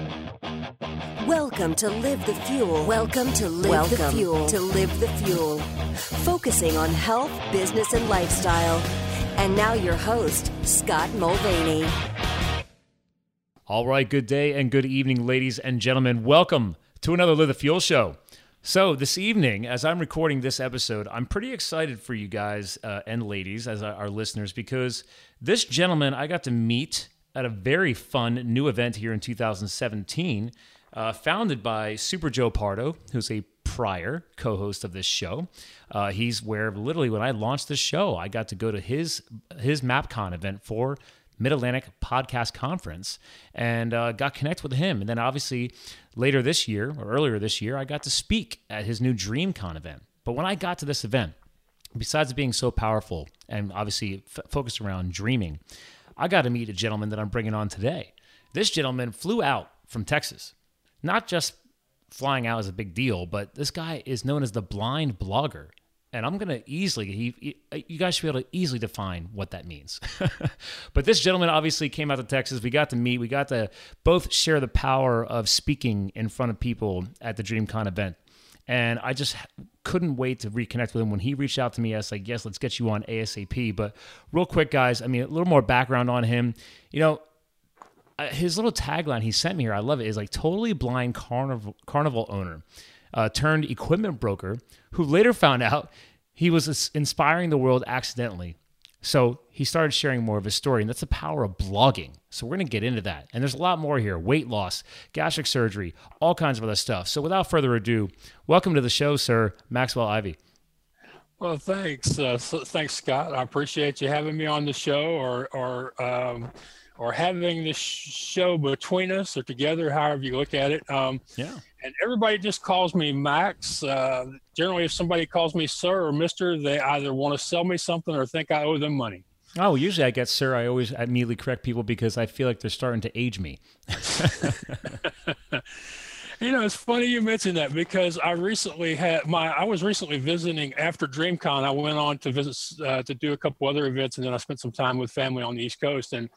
Welcome to Live the Fuel. Welcome to Live the Fuel. To Live the Fuel. Focusing on health, business, and lifestyle. And now your host, Scott Mulvaney. All right, good day and good evening, ladies and gentlemen. Welcome to another Live the Fuel show. So this evening, as I'm recording this episode, I'm pretty excited for you guys and ladies as our listeners, because this gentleman I got to meet at a very fun new event here in 2017, founded by Super Joe Pardo, who's a prior co-host of this show. He's where literally when I launched this show, I got to go to his MapCon event for Mid-Atlantic Podcast Conference and got connected with him. And then obviously earlier this year, I got to speak at his new DreamCon event. But when I got to this event, besides it being so powerful and obviously focused around dreaming, I got to meet a gentleman that I'm bringing on today. This gentleman flew out from Texas. Not just flying out is a big deal, but this guy is known as the blind blogger. And I'm going to you guys should be able to easily define what that means. But this gentleman obviously came out to Texas. We got to meet. We got to both share the power of speaking in front of people at the DreamCon event. And I just couldn't wait to reconnect with him. When he reached out to me, I was like, yes, let's get you on ASAP. But real quick, guys, a little more background on him. His little tagline he sent me here, I love it, is like totally blind carnival owner turned equipment broker who later found out he was inspiring the world accidentally. So he started sharing more of his story, and that's the power of blogging. So we're going to get into that. And there's a lot more here: weight loss, gastric surgery, all kinds of other stuff. So without further ado, welcome to the show, sir, Maxwell Ivy. Well, thanks. Thanks, Scott. I appreciate you having me on the show or having this show between us or together, however you look at it. Yeah. And everybody just calls me Max. Generally, if somebody calls me sir or mister, they either want to sell me something or think I owe them money. Oh, usually I get sir. I always immediately correct people because I feel like they're starting to age me. It's funny you mentioned that because I was recently visiting after DreamCon. I went on to visit to do a couple other events, and then I spent some time with family on the East Coast. And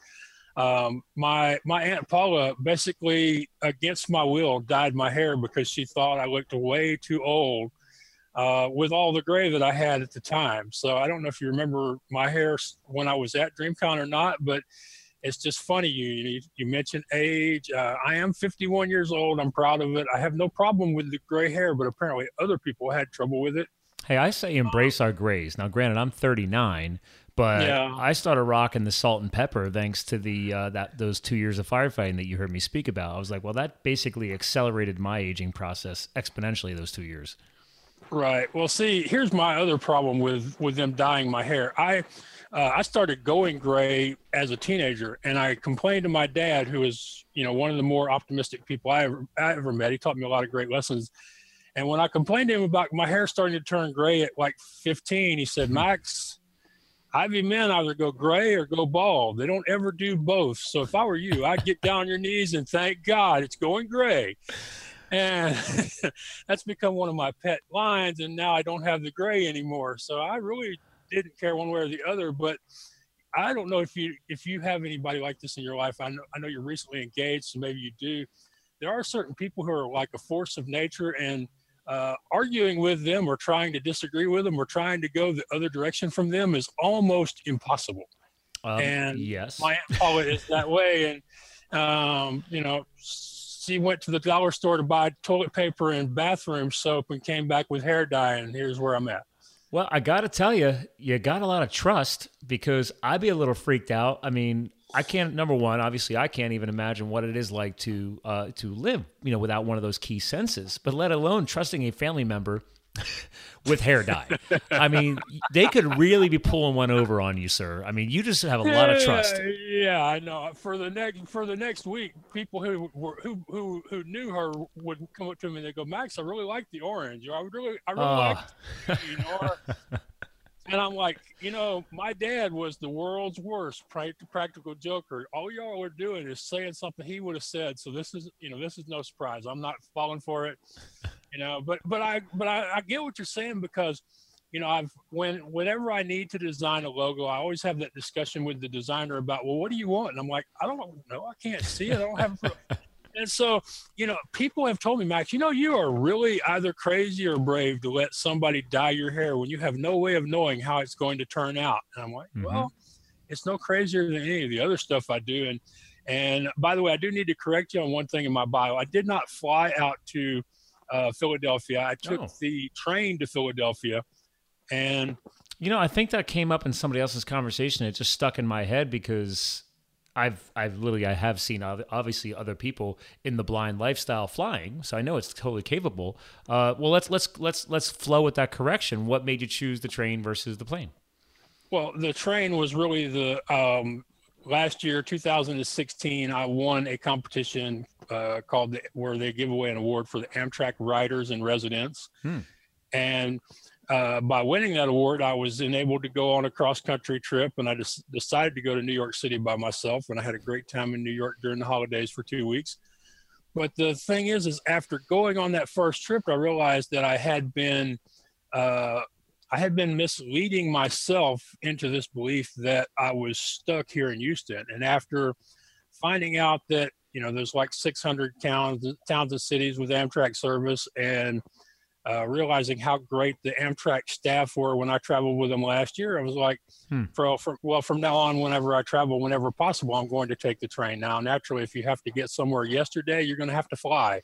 my Aunt Paula basically against my will dyed my hair because she thought I looked way too old with all the gray that I had at the time. So I don't know if you remember my hair when I was at DreamCon or not, but it's just funny. You mentioned age. I am 51 years old. I'm proud of it. I have no problem with the gray hair, but apparently other people had trouble with it. Hey, I say embrace our grays. Now, granted, I'm 39. But yeah. I started rocking the salt and pepper thanks to those 2 years of firefighting that you heard me speak about. I was like, well, that basically accelerated my aging process exponentially those 2 years. Right. Well, see, here's my other problem with them dyeing my hair. I started going gray as a teenager, and I complained to my dad, who is one of the more optimistic people I ever met. He taught me a lot of great lessons. And when I complained to him about my hair starting to turn gray at like 15, he said, Max, Ivy men either go gray or go bald. They don't ever do both. So if I were you, I'd get down on your knees and thank God it's going gray. And that's become one of my pet lines. And now I don't have the gray anymore. So I really didn't care one way or the other. But I don't know if you have anybody like this in your life. I know you're recently engaged, so maybe you do. There are certain people who are like a force of nature, and arguing with them or trying to disagree with them or trying to go the other direction from them is almost impossible. And yes, my Aunt Paula is that way. And, she went to the dollar store to buy toilet paper and bathroom soap and came back with hair dye. And here's where I'm at. Well, I got to tell you, you got a lot of trust, because I'd be a little freaked out. I can't, number one, obviously I can't even imagine what it is like to live, without one of those key senses, but let alone trusting a family member with hair dye. They could really be pulling one over on you, sir. You just have a lot of trust. Yeah, I know. For the next week, people who knew her would come up to me and they go, Max, I really like the orange. Or I really like or And I'm like, my dad was the world's worst practical joker. All y'all are doing is saying something he would have said. So this is no surprise. I'm not falling for it, but I get what you're saying, because, whenever I need to design a logo, I always have that discussion with the designer about, well, what do you want? And I'm like, I don't know. I can't see it. I don't have And so, people have told me, Max, you are really either crazy or brave to let somebody dye your hair when you have no way of knowing how it's going to turn out. And I'm like, well, it's no crazier than any of the other stuff I do. And by the way, I do need to correct you on one thing in my bio. I did not fly out to Philadelphia. I took the train to Philadelphia. And I think that came up in somebody else's conversation. It just stuck in my head because I have seen obviously other people in the blind lifestyle flying, so I know it's totally capable. Well, let's flow with that correction. What made you choose the train versus the plane? Well, the train was really the last year, 2016. I won a competition where they give away an award for the Amtrak Riders in Residence, and by winning that award, I was enabled to go on a cross-country trip, and I just decided to go to New York City by myself, and I had a great time in New York during the holidays for 2 weeks. But the thing is after going on that first trip, I realized that I had been misleading myself into this belief that I was stuck here in Houston. And after finding out that, there's like 600 towns and cities with Amtrak service, and realizing how great the Amtrak staff were when I traveled with them last year, I was like, from now on, whenever I travel, whenever possible, I'm going to take the train. Now, naturally, if you have to get somewhere yesterday, you're going to have to fly.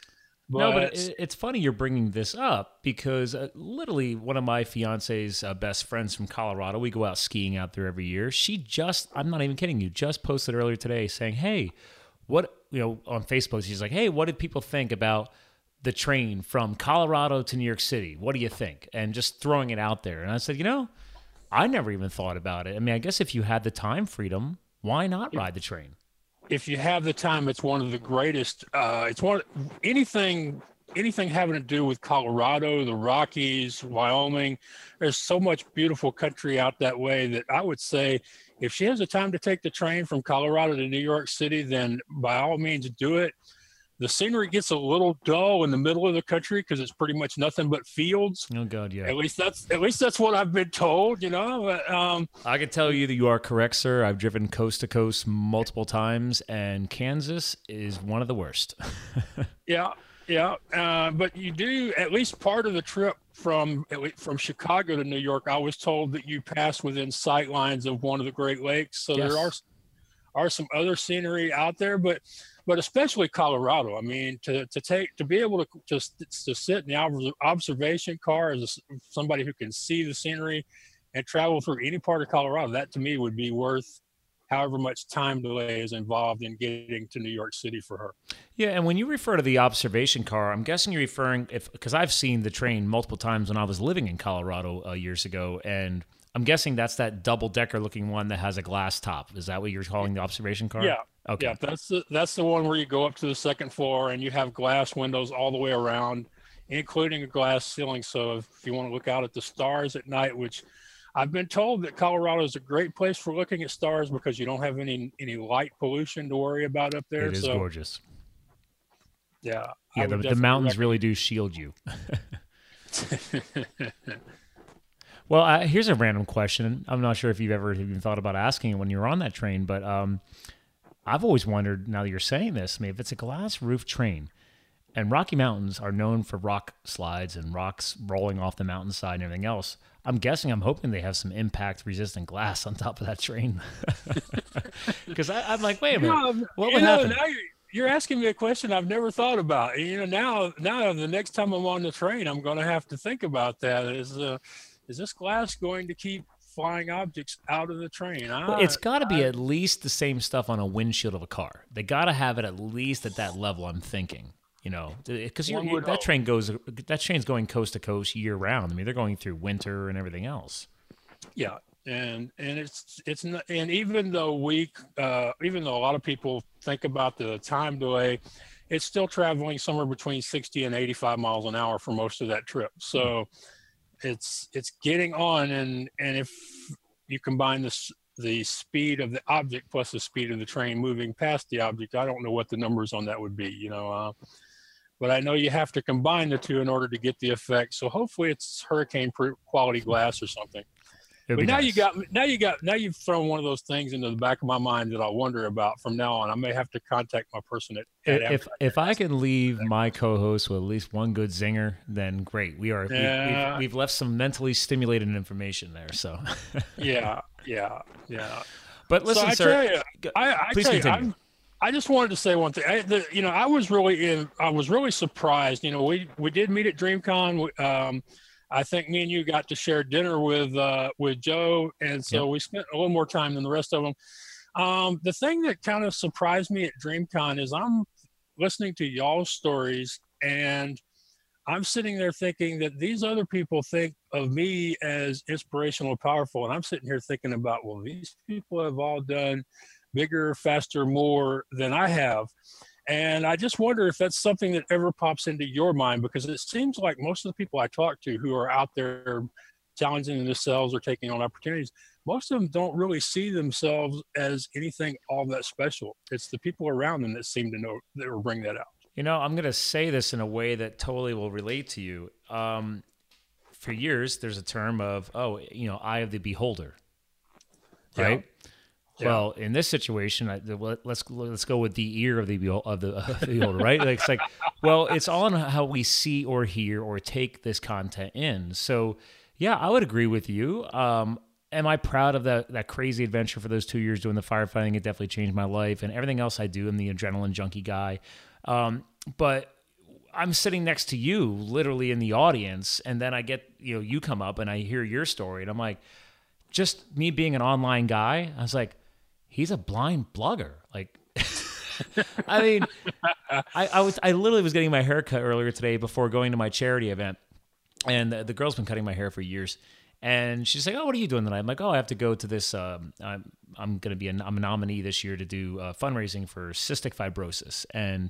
But it's funny you're bringing this up because literally one of my fiance's best friends from Colorado, we go out skiing out there every year. She I'm not even kidding you, just posted earlier today saying, hey, on Facebook, she's like, hey, what did people think about the train from Colorado to New York City? What do you think? And just throwing it out there. And I said, I never even thought about it. I mean, I guess if you had the time freedom, why not ride the train? If you have the time, it's one of the greatest. Anything having to do with Colorado, the Rockies, Wyoming. There's so much beautiful country out that way that I would say if she has the time to take the train from Colorado to New York City, then by all means do it. The scenery gets a little dull in the middle of the country because it's pretty much nothing but fields. Oh God, yeah. At least that's what I've been told, But, I can tell you that you are correct, sir. I've driven coast to coast multiple times, and Kansas is one of the worst. Yeah. But you do at least part of the trip from Chicago to New York. I was told that you pass within sight lines of one of the Great Lakes, so yes. There are some other scenery out there, but especially Colorado. I mean, to be able to sit in the observation car as somebody who can see the scenery and travel through any part of Colorado, that to me would be worth however much time delay is involved in getting to New York City for her. Yeah, and when you refer to the observation car, I'm guessing you're referring, because I've seen the train multiple times when I was living in Colorado years ago, and I'm guessing that's that double-decker looking one that has a glass top. Is that what you're calling the observation car? Yeah. Okay. Yeah, that's the one where you go up to the second floor and you have glass windows all the way around, including a glass ceiling. So if you want to look out at the stars at night, which I've been told that Colorado is a great place for looking at stars because you don't have any light pollution to worry about up there. It is gorgeous. Yeah. Yeah, the mountains really do shield you. Well, here's a random question. I'm not sure if you've ever even thought about asking it when you were on that train, but I've always wondered, now that you're saying this, if it's a glass roof train, and Rocky Mountains are known for rock slides and rocks rolling off the mountainside and everything else, I'm hoping they have some impact-resistant glass on top of that train. Because I'm like, wait a minute, what would happen? Now you're asking me a question I've never thought about. Now the next time I'm on the train, I'm going to have to think about that. Is this glass going to keep flying objects out of the train? Well, it's got to be at least the same stuff on a windshield of a car. They got to have it at least at that level, I'm thinking. Because that train's going coast to coast year round. I mean, they're going through winter and everything else. Yeah, and it's not, and even though a lot of people think about the time delay, it's still traveling somewhere between 60 and 85 miles an hour for most of that trip. So it's getting on, and if you combine the speed of the object plus the speed of the train moving past the object, I don't know what the numbers on that would be, but I know you have to combine the two in order to get the effect. So hopefully it's hurricane quality glass or something. It'd But be nice. now you've thrown one of those things into the back of my mind that I'll wonder about from now on. I may have to contact my person at If I can leave my co-host with at least one good zinger, then great. We've left some mentally stimulated information there. So yeah. But listen, so sir, please continue. I just wanted to say one thing. I was really surprised. You know, we did meet at DreamCon. I think me and you got to share dinner with Joe, and so we spent a little more time than the rest of them. The thing that kind of surprised me at DreamCon is I'm listening to y'all's stories, and I'm sitting there thinking that these other people think of me as inspirational and powerful, and I'm sitting here thinking about, well, these people have all done bigger, faster, more than I have. And I just wonder if that's something that ever pops into your mind, because it seems like most of the people I talk to who are out there challenging themselves or taking on opportunities, most of them don't really see themselves as anything all that special. It's the people around them that seem to know that will bring that out. You know, I'm going to say this in a way that totally will relate to you. For years, there's a term of, eye of the beholder, right? Yeah. Well, in this situation, let's go with the ear of the beholder, right? Like, it's like, well, it's all on how we see or hear or take this content in. So, yeah, I would agree with you. Am I proud of that crazy adventure for those 2 years doing the firefighting? It definitely changed my life, and everything else I do. I'm the adrenaline junkie guy. But I'm sitting next to you, literally in the audience, and then I get you come up and I hear your story, and I'm like, just me being an online guy, I was like, he's a blind blogger. Like, I mean, I literally was getting my hair cut earlier today before going to my charity event, and the girl's been cutting my hair for years, and she's like, "Oh, what are you doing tonight?" I'm like, "Oh, I have to go to this. I'm a nominee this year to do fundraising for cystic fibrosis," and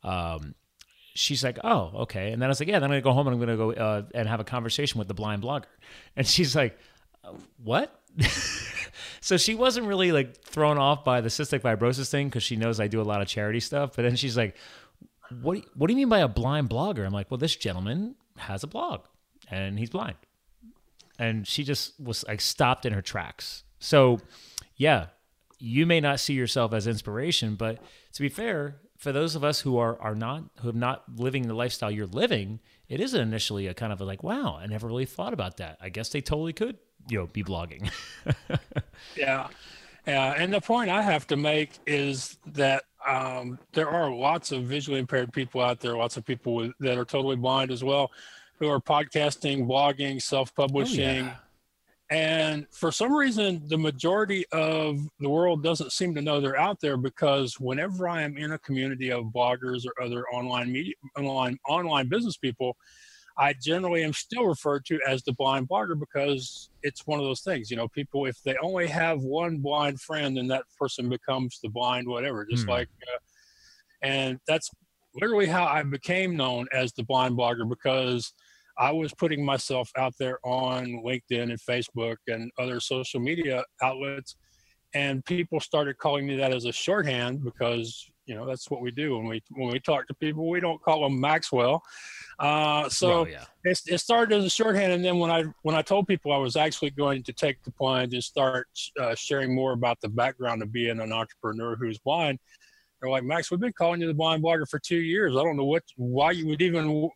she's like, "Oh, okay." And then I was like, "Yeah." Then I'm gonna go home and I'm gonna go and have a conversation with the blind blogger, and she's like, "What?" So she wasn't really like thrown off by the cystic fibrosis thing because she knows I do a lot of charity stuff. But then she's like, what do you mean by a blind blogger? I'm like, well, this gentleman has a blog and he's blind. And she just was like stopped in her tracks. So yeah, you may not see yourself as inspiration, but to be fair, for those of us who have not living the lifestyle you're living, it is initially a kind of like, wow, I never really thought about that. I guess they totally could, be blogging. Yeah. And the point I have to make is that there are lots of visually impaired people out there, lots of people that are totally blind as well, who are podcasting, blogging, self-publishing. Oh, yeah. And for some reason, the majority of the world doesn't seem to know they're out there, because whenever I am in a community of bloggers or other online business people, I generally am still referred to as the blind blogger, because it's one of those things, people, if they only have one blind friend, then that person becomes the blind whatever, and that's literally how I became known as the blind blogger, because I was putting myself out there on LinkedIn and Facebook and other social media outlets, and people started calling me that as a shorthand, because that's what we do when we talk to people. We don't call them Maxwell. It started as a shorthand, and then when I told people I was actually going to take the plunge and start sharing more about the background of being an entrepreneur who's blind, they're like, Max, we've been calling you the blind blogger for 2 years. I don't know why you would even.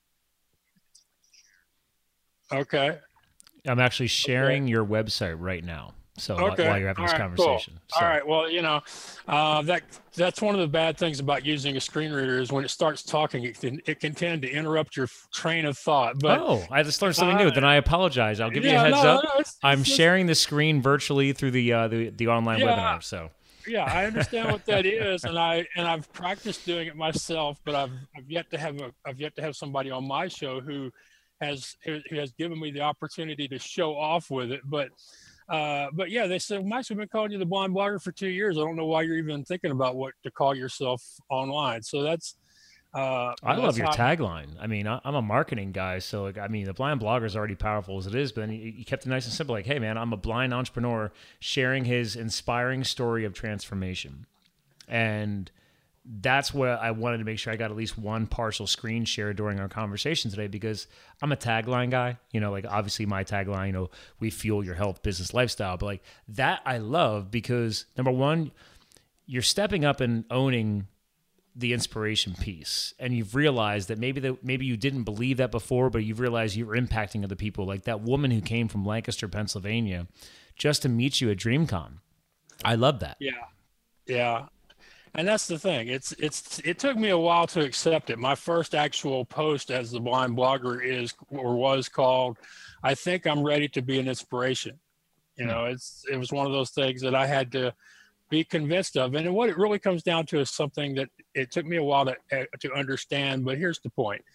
Okay. I'm actually sharing your website right now. So while you're having this conversation. Cool. So. All right. Well, that's one of the bad things about using a screen reader, is when it starts talking, it can tend to interrupt your train of thought. But I just learned something new. Then I apologize. I'll give you a heads up. I'm sharing the screen virtually through the online webinar. So. Yeah, I understand what that is, and I've practiced doing it myself, but I've yet to have somebody on my show who has given me the opportunity to show off with it. But yeah, they said, Max, we've been calling you the blind blogger for 2 years. I don't know why you're even thinking about what to call yourself online. So that's. I love your tagline. I mean, I'm a marketing guy, so the blind blogger is already powerful as it is, but then you kept it nice and simple. Like, hey man, I'm a blind entrepreneur sharing his inspiring story of transformation. And that's where I wanted to make sure I got at least one partial screen share during our conversation today, because I'm a tagline guy. Like obviously my tagline, we fuel your health, business, lifestyle. But like that I love because number one, you're stepping up and owning the inspiration piece, and you've realized that maybe you didn't believe that before, but you've realized you're impacting other people. Like that woman who came from Lancaster, Pennsylvania, just to meet you at DreamCon. I love that. Yeah. And that's the thing. It took me a while to accept it. My first actual post as the blind blogger was called, I think I'm ready to be an inspiration. It was one of those things that I had to be convinced of. And what it really comes down to is something that it took me a while to understand, but here's the point.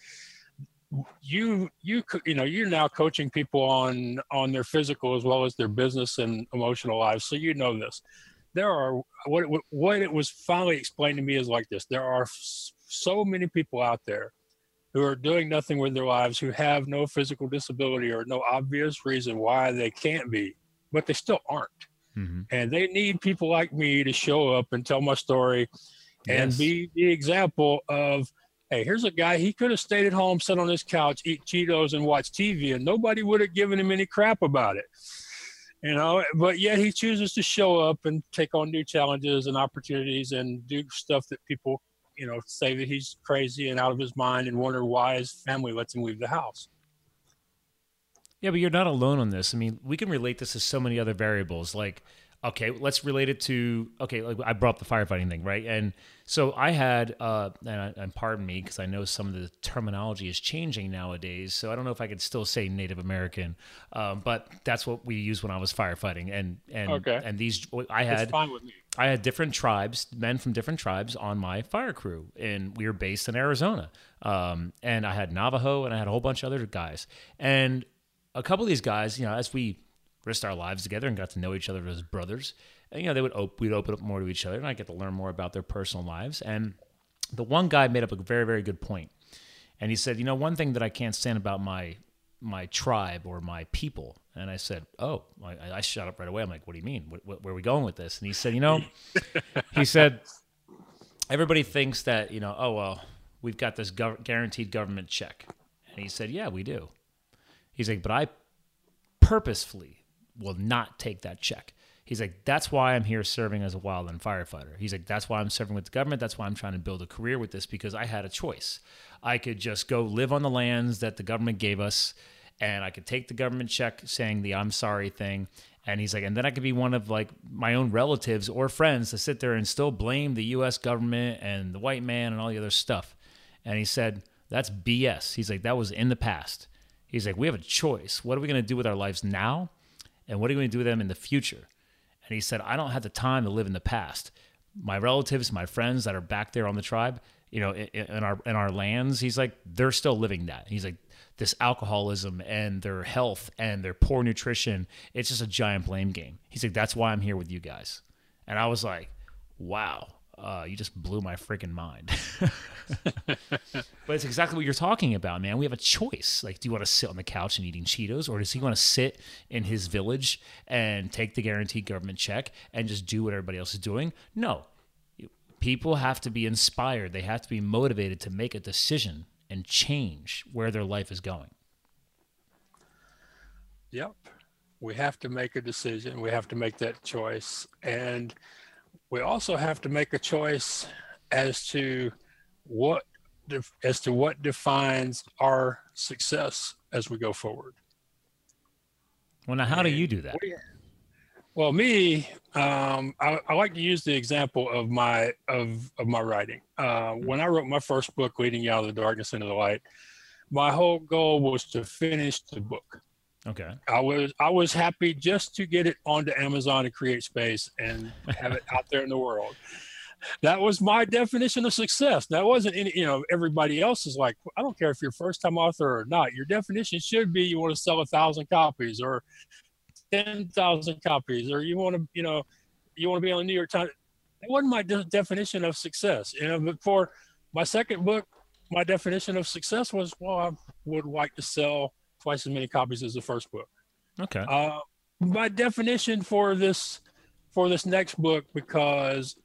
You're now coaching people on their physical as well as their business and emotional lives. So this. There are what it was finally explained to me is like this. There are so many people out there who are doing nothing with their lives, who have no physical disability or no obvious reason why they can't be, but they still aren't. Mm-hmm. And they need people like me to show up and tell my story and be the example of, hey, here's a guy, he could have stayed at home, sit on his couch, eat Cheetos and watch TV, and nobody would have given him any crap about it. But yet he chooses to show up and take on new challenges and opportunities and do stuff that people, say that he's crazy and out of his mind and wonder why his family lets him leave the house. Yeah, but you're not alone on this. I mean, we can relate this to so many other variables. Like, okay, let's relate it to, like I brought up the firefighting thing, right? And so I had, and pardon me, because I know some of the terminology is changing nowadays, so I don't know if I could still say Native American, but that's what we used when I was firefighting. And these, I had different tribes, men from different tribes on my fire crew, and we were based in Arizona. And I had Navajo, and I had a whole bunch of other guys. And a couple of these guys, as we risked our lives together and got to know each other as brothers, and, we'd open up more to each other, and I get to learn more about their personal lives. And the one guy made up a very, very good point. And he said, one thing that I can't stand about my tribe or my people. And I said, I shut up right away. I'm like, what do you mean? Where are we going with this? And he said, he said, everybody thinks that, we've got this guaranteed government check. And he said, yeah, we do. He's like, but I purposefully will not take that check. He's like, that's why I'm here serving as a wildland firefighter. He's like, that's why I'm serving with the government. That's why I'm trying to build a career with this, because I had a choice. I could just go live on the lands that the government gave us, and I could take the government check saying the I'm sorry thing. And he's like, and then I could be one of like my own relatives or friends to sit there and still blame the U.S. government and the white man and all the other stuff. And he said, that's BS. He's like, that was in the past. He's like, we have a choice. What are we going to do with our lives now? And what are we going to do with them in the future? And he said, I don't have the time to live in the past. My relatives, my friends that are back there on the tribe, in our lands, he's like, they're still living that. He's like, this alcoholism and their health and their poor nutrition, it's just a giant blame game. He's like, that's why I'm here with you guys. And I was like, wow. You just blew my freaking mind. But it's exactly what you're talking about, man. We have a choice. Like, do you want to sit on the couch and eating Cheetos, or does he want to sit in his village and take the guaranteed government check and just do what everybody else is doing? No. People have to be inspired. They have to be motivated to make a decision and change where their life is going. Yep. We have to make a decision. We have to make that choice. And we also have to make a choice as to what defines our success as we go forward. Well, now, how do you do that? Well, me, I like to use the example of my writing. When I wrote my first book, Leading You Out of the Darkness into the Light, my whole goal was to finish the book. Okay. I was happy just to get it onto Amazon and create space and have it out there in the world. That was my definition of success. That wasn't any, everybody else is like, I don't care if you're first time author or not. Your definition should be you want to sell 1,000 copies or 10,000 copies, or you want to be on the New York Times. That wasn't my definition of success. But for my second book, my definition of success was, I would like to sell twice as many copies as the first book. Okay. My definition for this next book, because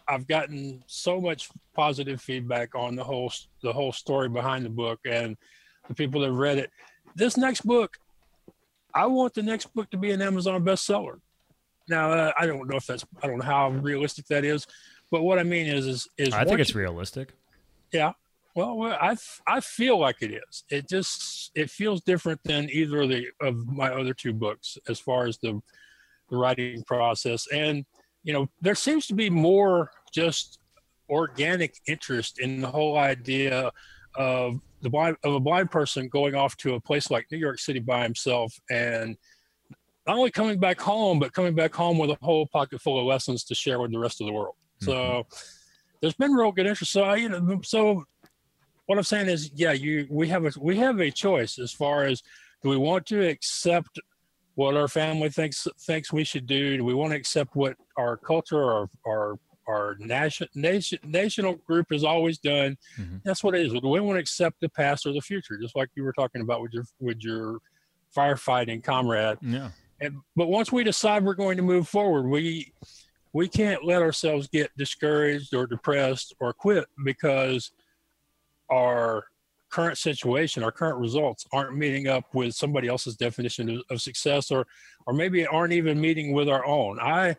I've gotten so much positive feedback on the whole story behind the book, and the people that have read it. This next book, I want the next book to be an Amazon bestseller. Now, I don't know how realistic that is, but what I mean is I think it's realistic. Yeah. Well, I feel like it is. It feels different than either of my other two books as far as the writing process. And, there seems to be more just organic interest in the whole idea of a blind person going off to a place like New York City by himself, and not only coming back home, but coming back home with a whole pocket full of lessons to share with the rest of the world. Mm-hmm. So there's been real good interest. So what I'm saying is, we have a choice as far as, do we want to accept what our family thinks we should do? Do we want to accept what our culture or our national group has always done? Mm-hmm. That's what it is. Do we want to accept the past or the future? Just like you were talking about with your firefighting comrade. Yeah. But once we decide we're going to move forward, we can't let ourselves get discouraged or depressed or quit because our current situation, our current results aren't meeting up with somebody else's definition of success, or maybe aren't even meeting with our own. I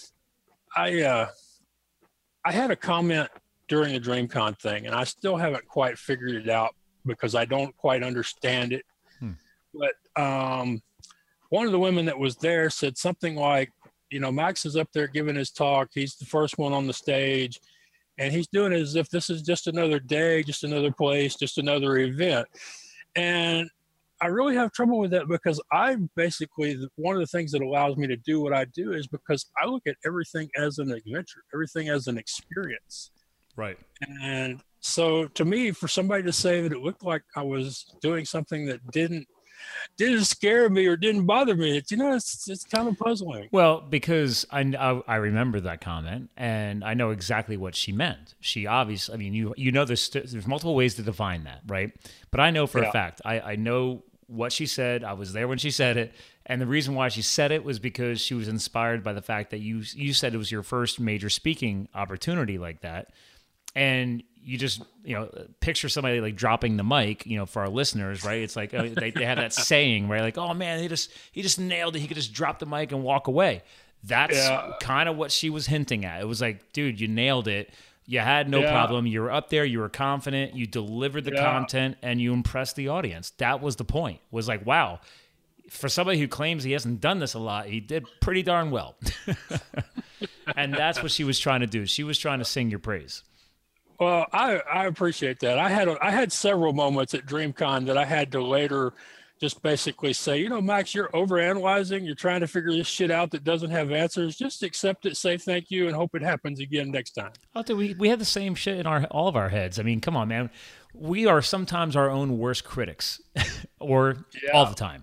had a comment during the DreamCon thing, and I still haven't quite figured it out because I don't quite understand it. But one of the women that was there said something like, Max is up there giving his talk. He's the first one on the stage, and he's doing it as if this is just another day, just another place, just another event. And I really have trouble with that because one of the things that allows me to do what I do is because I look at everything as an adventure, everything as an experience. Right. And so to me, for somebody to say that it looked like I was doing something that didn't scare me or didn't bother me, it's kind of puzzling. Well, because I remember that comment, and I know exactly what she meant. She obviously, there's multiple ways to define that, right? But I know for a fact, I know what she said. I was there when she said it, and the reason why she said it was because she was inspired by the fact that you said it was your first major speaking opportunity like that, and you just, picture somebody like dropping the mic, for our listeners, right? It's like they have that saying, right? Like, oh man, he just nailed it. He could just drop the mic and walk away. That's kind of what she was hinting at. It was like, dude, you nailed it. You had no problem. You were up there. You were confident. You delivered the content, and you impressed the audience. That was the point. Was like, wow, for somebody who claims he hasn't done this a lot, he did pretty darn well. And that's what she was trying to do. She was trying to sing your praise. Well, I appreciate that. I had several moments at DreamCon that I had to later just basically say, Max, you're overanalyzing. You're trying to figure this shit out that doesn't have answers. Just accept it, say thank you, and hope it happens again next time. Oh, dude, we have the same shit in all of our heads. I mean, come on, man. We are sometimes our own worst critics, or all the time.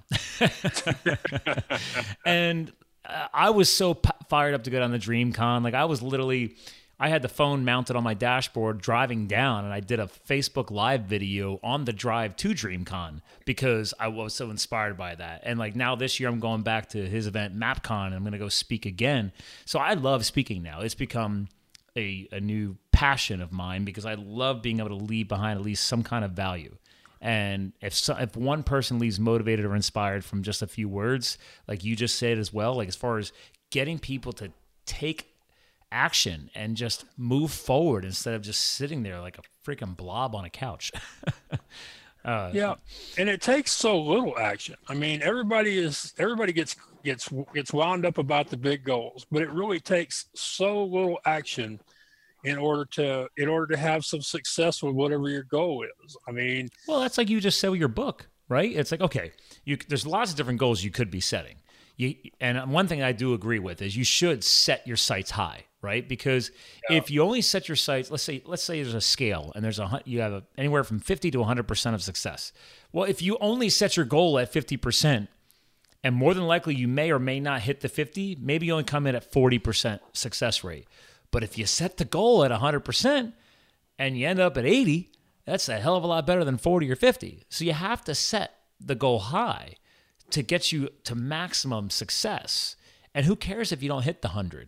And I was so fired up to go down the DreamCon. Like, I had the phone mounted on my dashboard driving down, and I did a Facebook Live video on the drive to DreamCon because I was so inspired by that. And like now this year, I'm going back to his event, MapCon, and I'm going to go speak again. So I love speaking now. It's become a new passion of mine because I love being able to leave behind at least some kind of value. And if one person leaves motivated or inspired from just a few words, like you just said as well, like as far as getting people to take action and just move forward instead of just sitting there like a freaking blob on a couch. And it takes so little action. I mean, everybody gets wound up about the big goals, but it really takes so little action in order to have some success with whatever your goal is. I mean, well, that's like you just said with your book, right? It's like, okay, there's lots of different goals you could be setting. And one thing I do agree with is you should set your sights high, right? Because if you only set your sights, let's say there's a scale and you have anywhere from 50 to 100% of success. Well, if you only set your goal at 50%, and more than likely you may or may not hit the 50, maybe you only come in at 40% success rate. But if you set the goal at 100% and you end up at 80, that's a hell of a lot better than 40 or 50. So you have to set the goal high to get you to maximum success. And who cares if you don't hit the 100?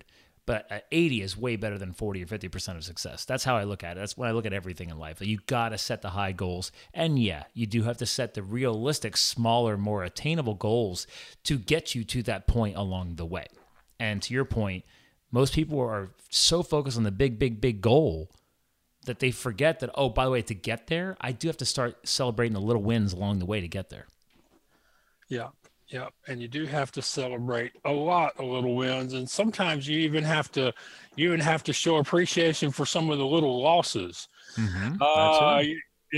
But 80 is way better than 40 or 50% of success. That's how I look at it. That's when I look at everything in life. You got to set the high goals. And yeah, you do have to set the realistic, smaller, more attainable goals to get you to that point along the way. And to your point, most people are so focused on the big, big, big goal that they forget that, oh, by the way, to get there, I do have to start celebrating the little wins along the way to get there. Yeah. Yeah, and you do have to celebrate a lot of little wins, and sometimes you even have to show appreciation for some of the little losses. Mm-hmm.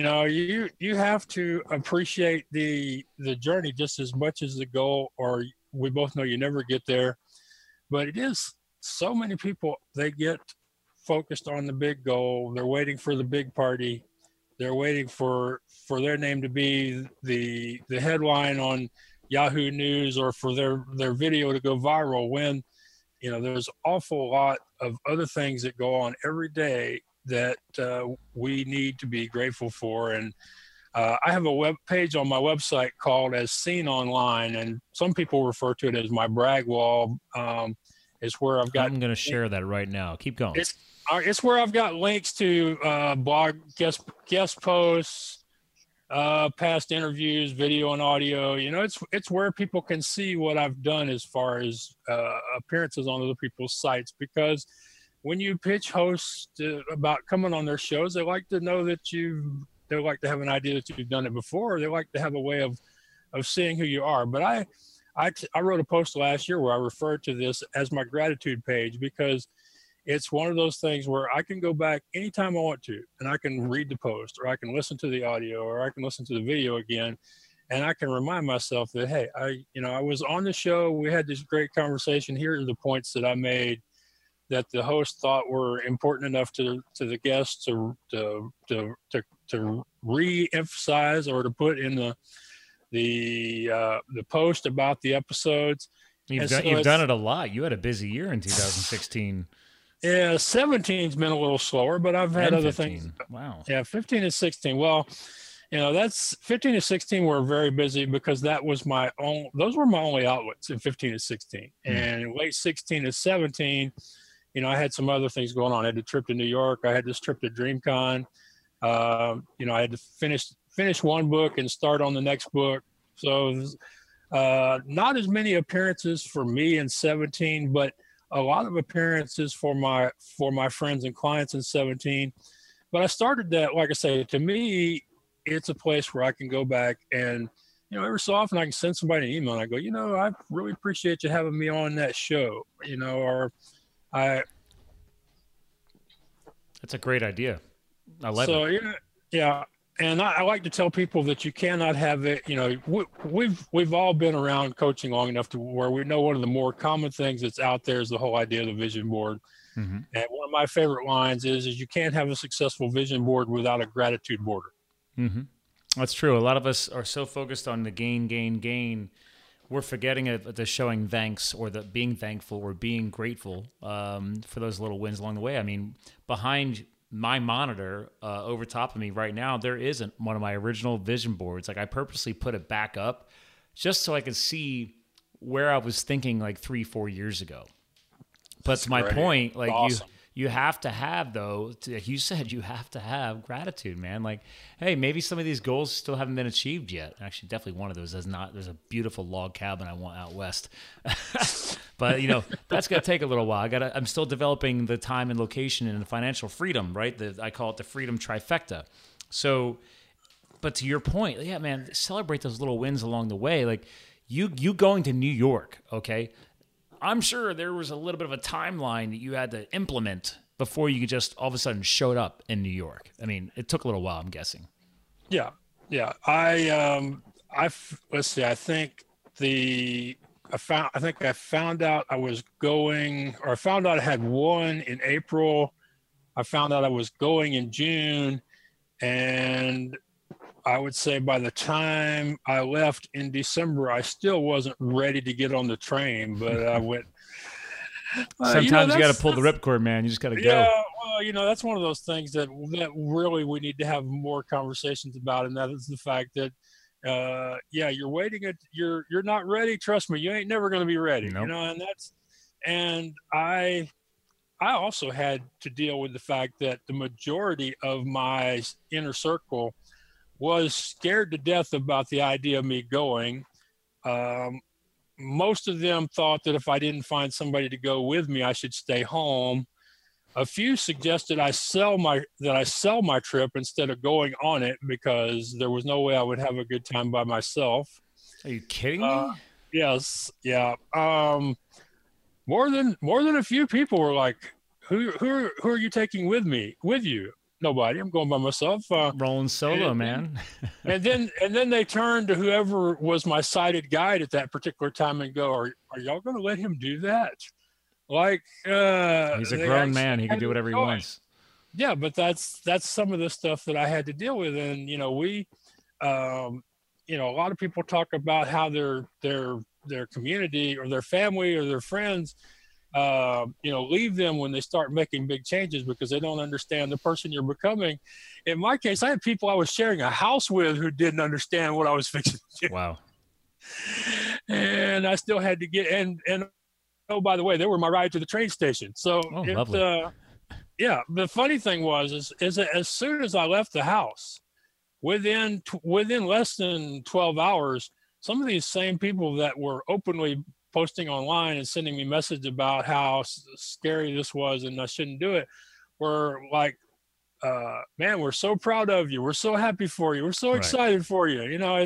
You have to appreciate the journey just as much as the goal. Or we both know you never get there, but it is so many people, they get focused on the big goal. They're waiting for the big party. They're waiting for their name to be the headline on Yahoo News, or for their video to go viral, when there's an awful lot of other things that go on every day that we need to be grateful for. And I have a web page on my website called As Seen Online, and some people refer to it as my brag wall. It's where I'm going to share that right now. Keep going. It's where I've got links to blog guest posts, past interviews, video and audio. It's where people can see what I've done as far as appearances on other people's sites, because when you pitch hosts about coming on their shows, they like to know that they like to have an idea that you've done it before. They like to have a way of seeing who you are. But I wrote a post last year where I referred to this as my gratitude page, because it's one of those things where I can go back anytime I want to, and I can read the post, or I can listen to the audio, or I can listen to the video again, and I can remind myself that, hey, I was on the show. We had this great conversation. Here are the points that I made that the host thought were important enough to the guests to re-emphasize, or to put in the post about the episodes. You've done it a lot. You had a busy year in 2016. Yeah, 17's been a little slower, but I've had other 15. things. Wow. Yeah, 15 and 16. Well, that's 15 and 16 were very busy, because those were my only outlets in 15 and 16. And in late 16 and 17, I had some other things going on. I had a trip to New York. I had this trip to DreamCon. I had to finish one book and start on the next book. So not as many appearances for me in 17, but a lot of appearances for my friends and clients in 17. But I started that, like I say, to me, it's a place where I can go back and, every so often I can send somebody an email and I go, I really appreciate you having me on that show, That's a great idea. I love it. So, yeah. And I like to tell people that you cannot have it. We've all been around coaching long enough to where we know one of the more common things that's out there is the whole idea of the vision board. Mm-hmm. And one of my favorite lines is you can't have a successful vision board without a gratitude border. Mm-hmm. That's true. A lot of us are so focused on the gain. We're forgetting the showing thanks, or the being thankful, or being grateful for those little wins along the way. I mean, behind my monitor over top of me right now, there isn't one of my original vision boards. Like, I purposely put it back up just so I could see where I was thinking like 3-4 years ago. But that's to my point, like, awesome. You have to have, though, you said you have to have gratitude, man. Like, hey, maybe some of these goals still haven't been achieved yet. Actually, definitely one of those is not. There's a beautiful log cabin I want out west. But, that's going to take a little while. I'm still developing the time and location and the financial freedom, right? I call it the freedom trifecta. So, but to your point, yeah, man, celebrate those little wins along the way. Like, you going to New York, okay? I'm sure there was a little bit of a timeline that you had to implement before you just all of a sudden showed up in New York. I mean, it took a little while, I'm guessing. Yeah. Let's see. I think I found out I was going, or I found out I had one in April. I found out I was going in June, and I would say by the time I left in December, I still wasn't ready to get on the train, but I went. Sometimes you got to pull the ripcord, man. You just got to go. Yeah, well, that's one of those things that really we need to have more conversations about, and that is the fact that, you're waiting you're not ready. Trust me, you ain't never going to be ready. Nope. And I I also had to deal with the fact that the majority of my inner circle was scared to death about the idea of me going. Most of them thought that if I didn't find somebody to go with me, I should stay home. A few suggested I sell my trip instead of going on it, because there was no way I would have a good time by myself. Are you kidding me? Yes, yeah. More than a few people were like, "Who are you taking with you?" Nobody. I'm going by myself. Rolling solo, man. and then they turned to whoever was my sighted guide at that particular time and go, "Are y'all going to let him do that?" Like, he's a grown man. He can do whatever he wants. Yeah, but that's some of the stuff that I had to deal with. And, we, a lot of people talk about how their community or their family or their friends, leave them when they start making big changes because they don't understand the person you're becoming. In my case, I had people I was sharing a house with who didn't understand what I was fixing to do. Wow. And I still had to get, and oh, by the way, they were my ride to the train station. So, lovely. Yeah, the funny thing is that as soon as I left the house, within less than 12 hours, some of these same people that were openly posting online and sending me messages about how scary this was and I shouldn't do it were like, man, we're so proud of you. We're so happy for you. We're so excited for you.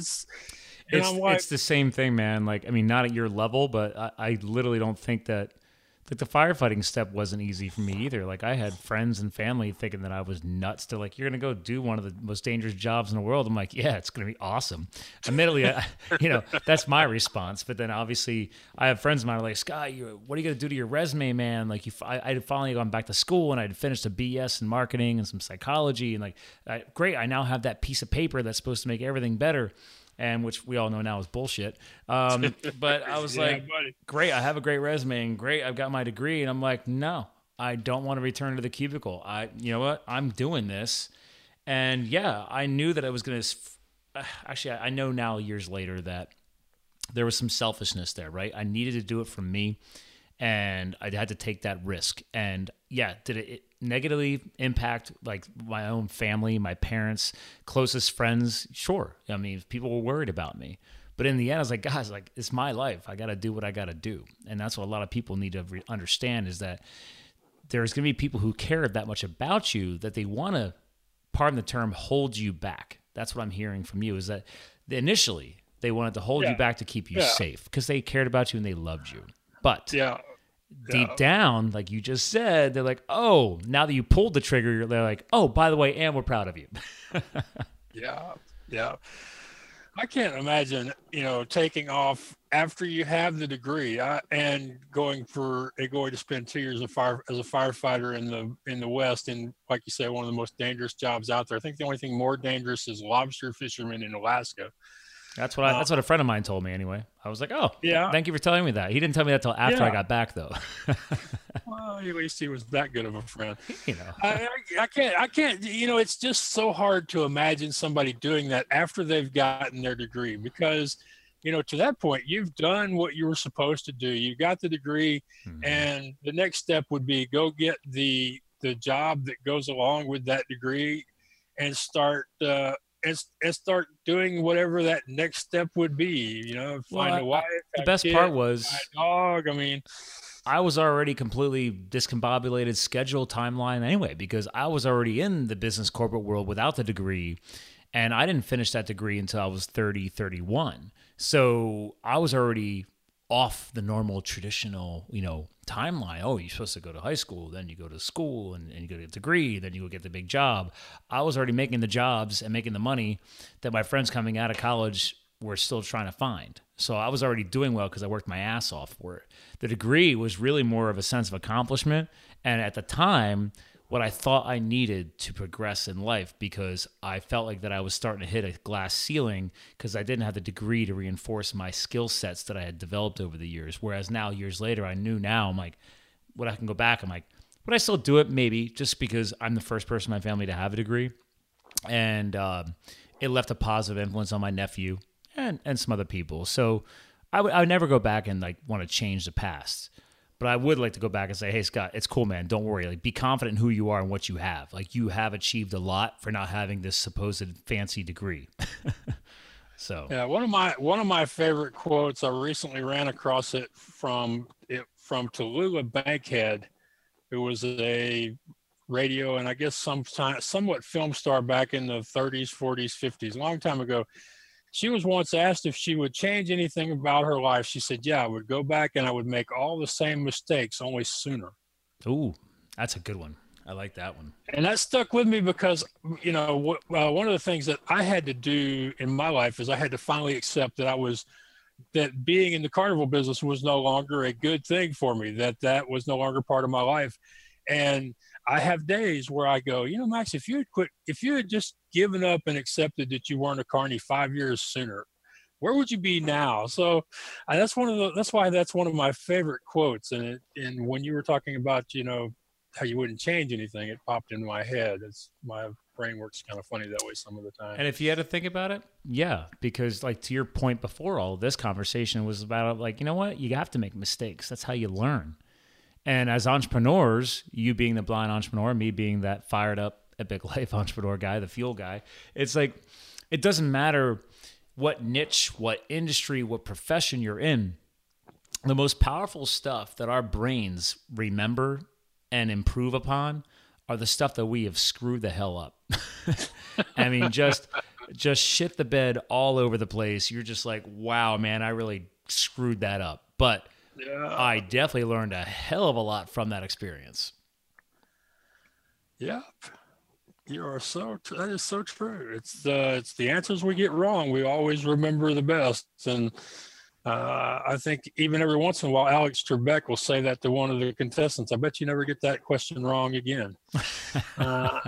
It's the same thing, man. Like, I mean, not at your level, but I literally don't think that the firefighting step wasn't easy for me either. Like, I had friends and family thinking that I was nuts. They're like, "You're going to go do one of the most dangerous jobs in the world." I'm like, "Yeah, it's going to be awesome." Admittedly, that's my response. But then obviously I have friends of mine who are like, "Scott, what are you going to do to your resume, man?" Like, I had finally gone back to school and I'd finished a BS in marketing and some psychology. And like, great, I now have that piece of paper that's supposed to make everything better. And which we all know now is bullshit. But I was like, buddy. Great, I have a great resume and great, I've got my degree. And I'm like, no, I don't want to return to the cubicle. You know what? I'm doing this. And yeah, I knew that I was going to, actually, I know now years later that there was some selfishness there, right? I needed to do it for me and I had to take that risk. And yeah, did it negatively impact like my own family, my parents, closest friends? Sure. I mean, people were worried about me, but in the end I was like, guys, like, it's my life. I got to do what I got to do. And that's what a lot of people need to understand, is that there's going to be people who care that much about you that they want to, pardon the term, hold you back. That's what I'm hearing from you, is that initially they wanted to hold you back to keep you safe because they cared about you and they loved you. But deep down, like you just said, they're like, "Oh, now that you pulled the trigger," they're like, "Oh, by the way, and we're proud of you." Yeah. I can't imagine, taking off after you have the degree and going to spend 2 years as a firefighter in the West, and like you say, one of the most dangerous jobs out there. I think the only thing more dangerous is lobster fishermen in Alaska. That's what a friend of mine told me anyway. I was like, "Oh, yeah. Thank you for telling me that." He didn't tell me that till after I got back, though. Well, at least he was that good of a friend. I can't. It's just so hard to imagine somebody doing that after they've gotten their degree, because, to that point, you've done what you were supposed to do. You got the degree, and the next step would be go get the job that goes along with that degree, and start. And start doing whatever that next step would be, find a wife. The best part was a dog. I mean, I was already completely discombobulated schedule timeline anyway, because I was already in the business corporate world without the degree. And I didn't finish that degree until I was 30, 31. So I was already off the normal traditional, timeline. Oh, you're supposed to go to high school, then you go to school and you go get a degree, then you go get the big job. I was already making the jobs and making the money that my friends coming out of college were still trying to find. So I was already doing well because I worked my ass off for it. The degree was really more of a sense of accomplishment. And at the time, what I thought I needed to progress in life, because I felt like that I was starting to hit a glass ceiling because I didn't have the degree to reinforce my skill sets that I had developed over the years. Whereas now, years later, I knew now, I'm like, when I can go back, I'm like, would I still do it? Maybe, just because I'm the first person in my family to have a degree. And it left a positive influence on my nephew and some other people. So I would never go back and like want to change the past. But I would like to go back and say, hey, Scott, it's cool, man. Don't worry. Like, be confident in who you are and what you have. Like, you have achieved a lot for not having this supposed fancy degree. So yeah, one of my favorite quotes. I recently ran across it from Tallulah Bankhead, who was a radio and I guess somewhat film star back in the 30s, 40s, 50s, a long time ago. She was once asked if she would change anything about her life. She said, yeah, I would go back and I would make all the same mistakes, only sooner. Ooh, that's a good one. I like that one. And that stuck with me because, you know, one of the things that I had to do in my life is I had to finally accept that being in the carnival business was no longer a good thing for me, that was no longer part of my life. And I have days where I go, you know, Max, if you had just given up and accepted that you weren't a carny 5 years sooner, where would you be now? So that's why that's one of my favorite quotes. And when you were talking about, you know, how you wouldn't change anything, it popped into my head. My brain works kind of funny that way some of the time. And if you had to think about it, yeah, because like to your point before, all this conversation was about like, you know what, you have to make mistakes. That's how you learn. And as entrepreneurs, you being the blind entrepreneur, me being that fired up Epic Life entrepreneur guy, the fuel guy, it's like, it doesn't matter what niche, what industry, what profession you're in. The most powerful stuff that our brains remember and improve upon are the stuff that we have screwed the hell up. I mean, just shit the bed all over the place. You're just like, wow, man, I really screwed that up. But yeah. I definitely learned a hell of a lot from that experience. Yep. You are that is so true. It's the answers we get wrong. We always remember the best. And I think even every once in a while, Alex Trebek will say that to one of the contestants. I bet you never get that question wrong again. That's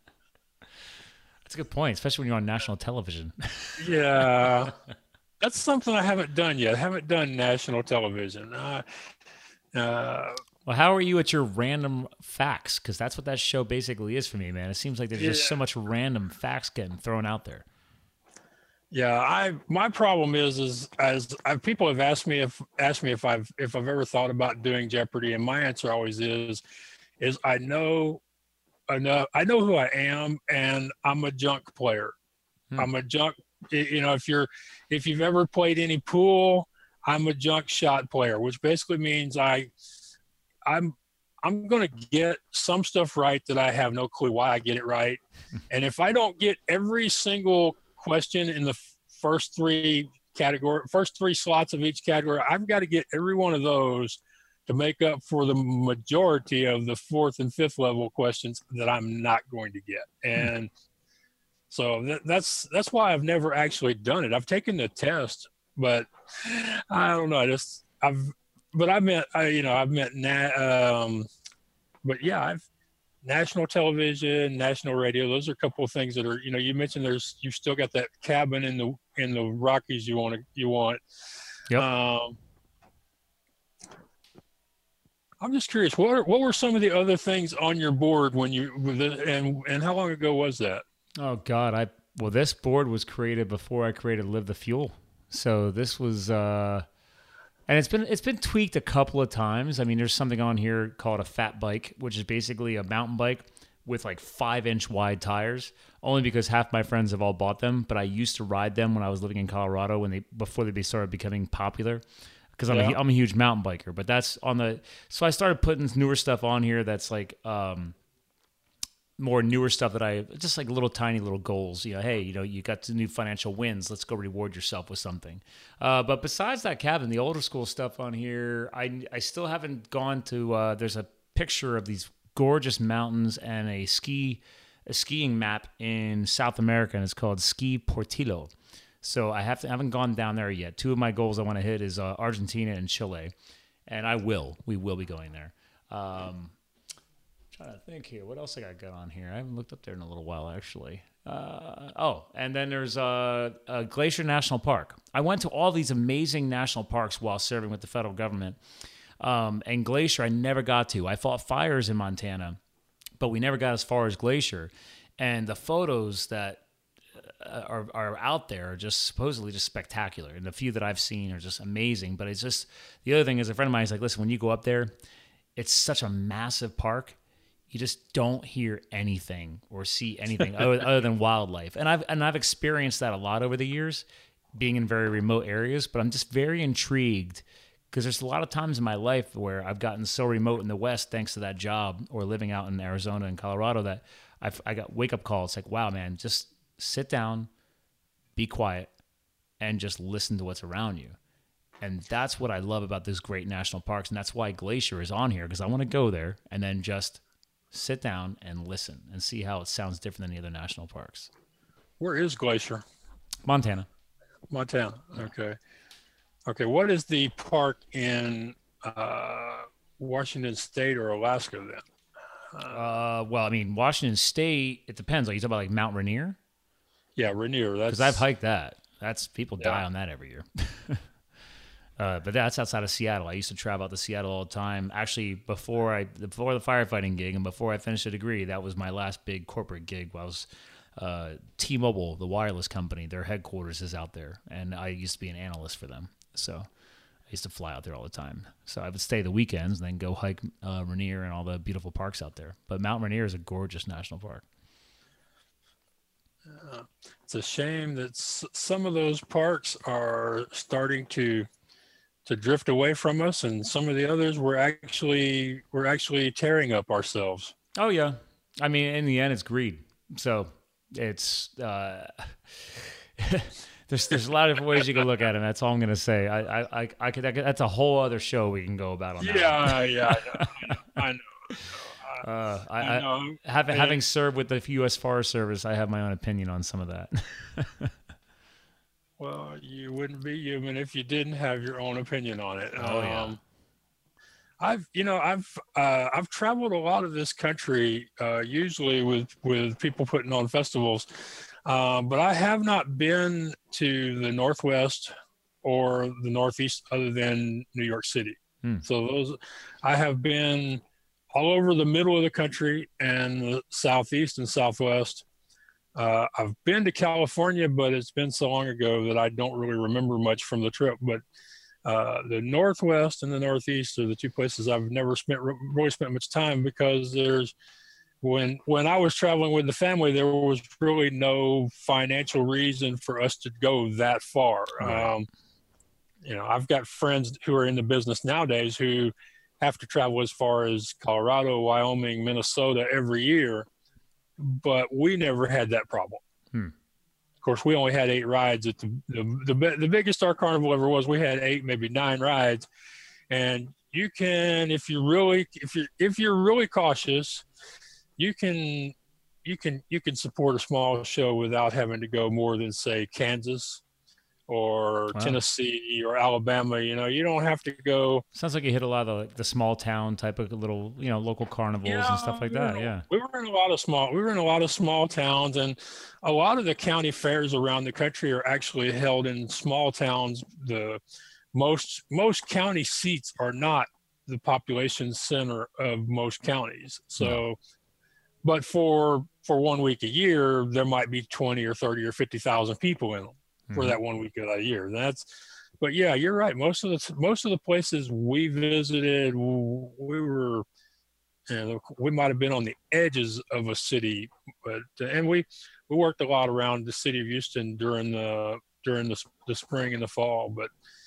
a good point, especially when you're on national television. Yeah. That's something I haven't done yet. I haven't done national television. Well, how are you at your random facts? Because that's what that show basically is for me, man. It seems like there's just so much random facts getting thrown out there. Yeah, my problem is people have asked me if I've ever thought about doing Jeopardy, and my answer always is I know who I am, and I'm a junk player. I'm a junk. You know, if you've ever played any pool, I'm a junk shot player, which basically means I'm going to get some stuff right that I have no clue why I get it right. And if I don't get every single question in the first three slots of each category, I've got to get every one of those to make up for the majority of the fourth and fifth level questions that I'm not going to get. And so that's why I've never actually done it. I've taken the test, but I don't know. I've national television, national radio. Those are a couple of things that are, you know, you mentioned you've still got that cabin in the Rockies you want. Yep. I'm just curious, what were some of the other things on your board and how long ago was that? Oh God, this board was created before I created Live the Fuel. So this was, and it's been tweaked a couple of times. I mean, there's something on here called a fat bike, which is basically a mountain bike with like 5-inch wide tires. Only because half my friends have all bought them, but I used to ride them when I was living in Colorado before they started becoming popular. Because I'm a huge mountain biker, but that's so I started putting newer stuff on here that's like more newer stuff that just like little tiny little goals. You know, hey, you know, you got some new financial wins. Let's go reward yourself with something. But besides that cabin, the older school stuff on here, I still haven't gone to. There's a picture of these gorgeous mountains and a skiing map in South America, and it's called Ski Portillo. So I haven't gone down there yet. Two of my goals I want to hit is Argentina and Chile, and we will be going there. Trying to think here. What else I got on here? I haven't looked up there in a little while, actually. And then there's Glacier National Park. I went to all these amazing national parks while serving with the federal government. And Glacier, I never got to. I fought fires in Montana, but we never got as far as Glacier. And the photos that are out there are just supposedly just spectacular, and the few that I've seen are just amazing. But it's just, the other thing is, a friend of mine is like, listen, when you go up there, it's such a massive park, you just don't hear anything or see anything other than wildlife. And I've experienced that a lot over the years, being in very remote areas. But I'm just very intrigued, because there's a lot of times in my life where I've gotten so remote in the West thanks to that job, or living out in Arizona and Colorado, that I got wake up calls like, wow, man, just sit down, be quiet, and just listen to what's around you. And that's what I love about these great national parks. And that's why Glacier is on here, because I want to go there and then just sit down and listen and see how it sounds different than the other national parks. Where is Glacier? Montana. Okay. What is the park in Washington State or Alaska then? Well, I mean, Washington State, it depends. Like, you talking about like Mount Rainier? Yeah, Rainier. Because I've hiked that. That's, people die on that every year. But that's outside of Seattle. I used to travel out to Seattle all the time. Actually, before the firefighting gig and before I finished a degree, that was my last big corporate gig. I was T-Mobile, the wireless company. Their headquarters is out there, and I used to be an analyst for them. So I used to fly out there all the time. So I would stay the weekends and then go hike Rainier and all the beautiful parks out there. But Mount Rainier is a gorgeous national park. It's a shame that some of those parks are starting to drift away from us, and some of the others we're actually tearing up ourselves. Oh yeah, I mean, in the end, it's greed. So it's there's a lot of different ways you can look at it. That's all I'm gonna say. I could that's a whole other show we can go about on that. Yeah, I know. I know. Having served with the U.S. Forest Service, I have my own opinion on some of that. Well, you wouldn't be human if you didn't have your own opinion on it. Yeah. I've traveled a lot of this country, usually with people putting on festivals, but I have not been to the Northwest or the Northeast other than New York City. So I have been all over the middle of the country and the Southeast and Southwest. I've been to California, but it's been so long ago that I don't really remember much from the trip. But the Northwest and the Northeast are the two places I've never really spent much time, because when I was traveling with the family, there was really no financial reason for us to go that far. Right. I've got friends who are in the business nowadays who have to travel as far as Colorado, Wyoming, Minnesota every year. But we never had that problem. Of course, we only had 8 rides at the biggest Star Carnival ever was. We had 8, maybe 9 rides, and you can, if you're really cautious, you can support a small show without having to go more than, say, Kansas or Tennessee or Alabama. You don't have to go. Sounds like you hit a lot of the small town type of little, local carnivals and stuff like that. Yeah. We were in a lot of small towns, and a lot of the county fairs around the country are actually held in small towns. The most county seats are not the population center of most counties. So, but for 1 week a year, there might be 20 or 30 or 50,000 people in them. For that 1 week of that year. But yeah, you're right. Most of the places we visited, we might have been on the edges of a city, and we worked a lot around the city of Houston during the spring and the fall. But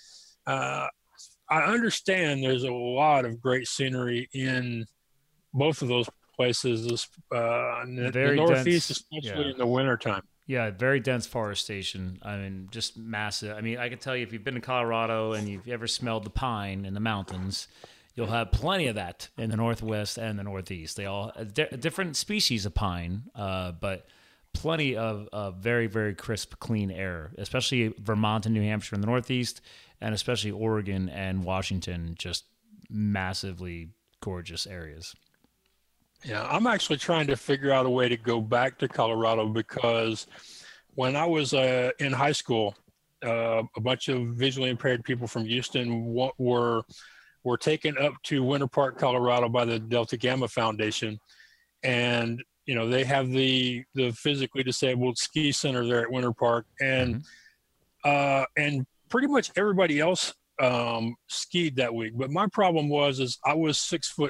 I understand there's a lot of great scenery in both of those places, the Northeast, especially in the wintertime. Yeah, very dense forestation. I mean, just massive. I mean, I can tell you, if you've been to Colorado and you've ever smelled the pine in the mountains, you'll have plenty of that in the Northwest and the Northeast. They all different species of pine, but plenty of very, very crisp, clean air, especially Vermont and New Hampshire in the Northeast, and especially Oregon and Washington, just massively gorgeous areas. Yeah, I'm actually trying to figure out a way to go back to Colorado, because when I was in high school, a bunch of visually impaired people from Houston were taken up to Winter Park, Colorado by the Delta Gamma Foundation. And they have the physically disabled ski center there at Winter Park, and pretty much everybody else skied that week. But my problem is I was 6'2",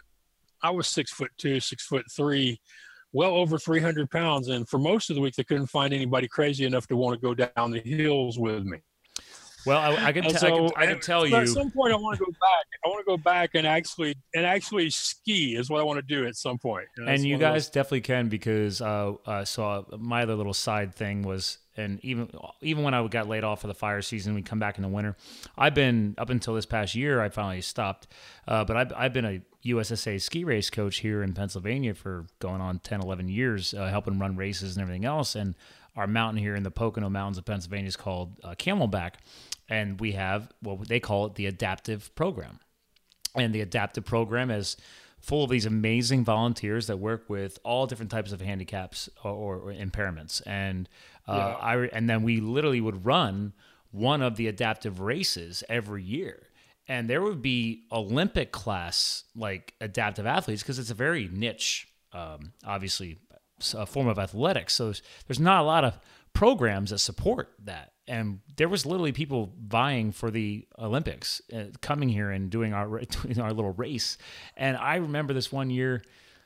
6'3", well over 300 pounds, and for most of the week they couldn't find anybody crazy enough to want to go down the hills with me. Well, I can tell you. At some point, I want to go back. I want to go back and actually ski is what I want to do at some point. And you guys definitely can, because so my other little side thing was, and even when I got laid off for the fire season, we come back in the winter. I've been, up until this past year, I finally stopped. But I've been a USSA ski race coach here in Pennsylvania for going on 10, 11 years, helping run races and everything else. And our mountain here in the Pocono Mountains of Pennsylvania is called Camelback. And we have what they call it the adaptive program. And the adaptive program is full of these amazing volunteers that work with all different types of handicaps or impairments. And and then we literally would run one of the adaptive races every year. And there would be Olympic class, like adaptive athletes, because it's a very niche, obviously, a form of athletics. So there's not a lot of programs that support that. And there was literally people vying for the Olympics, coming here and doing our little race. And I remember this one year,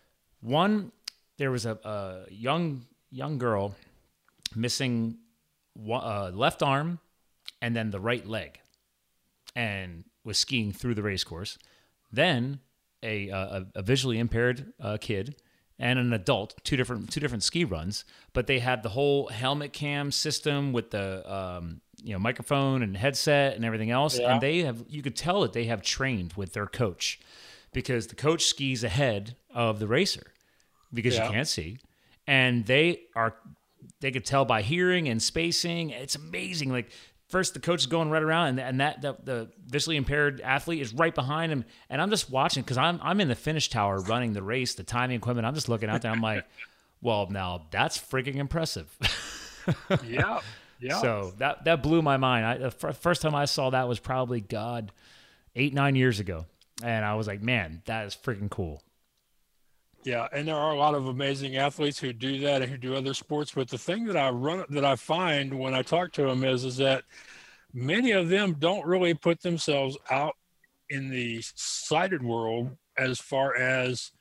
there was a young girl missing left arm and then the right leg, and was skiing through the race course. Then a visually impaired kid and an adult, two different ski runs, but they had the whole helmet cam system with the microphone and headset and everything else. Yeah. And you could tell that they have trained with their coach, because the coach skis ahead of the racer because you can't see, and they could tell by hearing and spacing. It's amazing. Like, first, the coach is going right around, and the visually impaired athlete is right behind him, and I'm just watching, because I'm in the finish tower running the race, the timing equipment. I'm just looking out there. I'm like, well, now that's freaking impressive. Yeah. So that blew my mind. The first time I saw that was probably 8-9 years ago, and I was like, man, that is freaking cool. Yeah, and there are a lot of amazing athletes who do that and who do other sports. But the thing that I find when I talk to them is that many of them don't really put themselves out in the sighted world as far as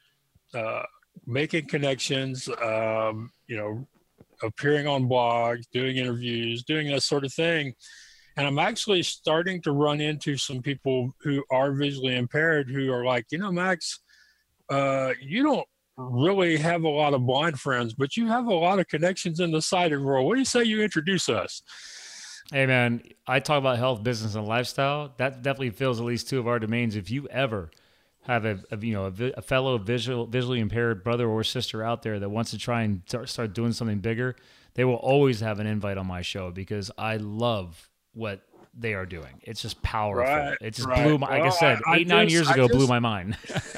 making connections, appearing on blogs, doing interviews, doing that sort of thing. And I'm actually starting to run into some people who are visually impaired who are like, Max, you don't really have a lot of blind friends, but you have a lot of connections in the sighted world. What do you say you introduce us? Hey, man, I talk about health, business, and lifestyle. That definitely fills at least two of our domains. If you ever have a fellow visually impaired brother or sister out there that wants to try and start doing something bigger, they will always have an invite on my show, because I love what they are doing. It's just powerful. Right, it just blew my, like I said, 9 years ago, blew my mind.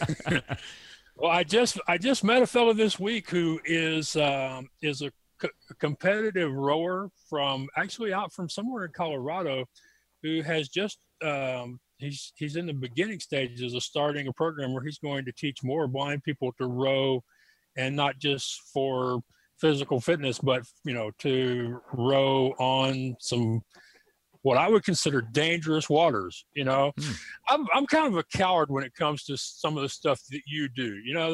Well, I just met a fellow this week who is a competitive rower out from somewhere in Colorado, who has just he's in the beginning stages of starting a program where he's going to teach more blind people to row, and not just for physical fitness, but to row on some what I would consider dangerous waters. I'm kind of a coward when it comes to some of the stuff that you do.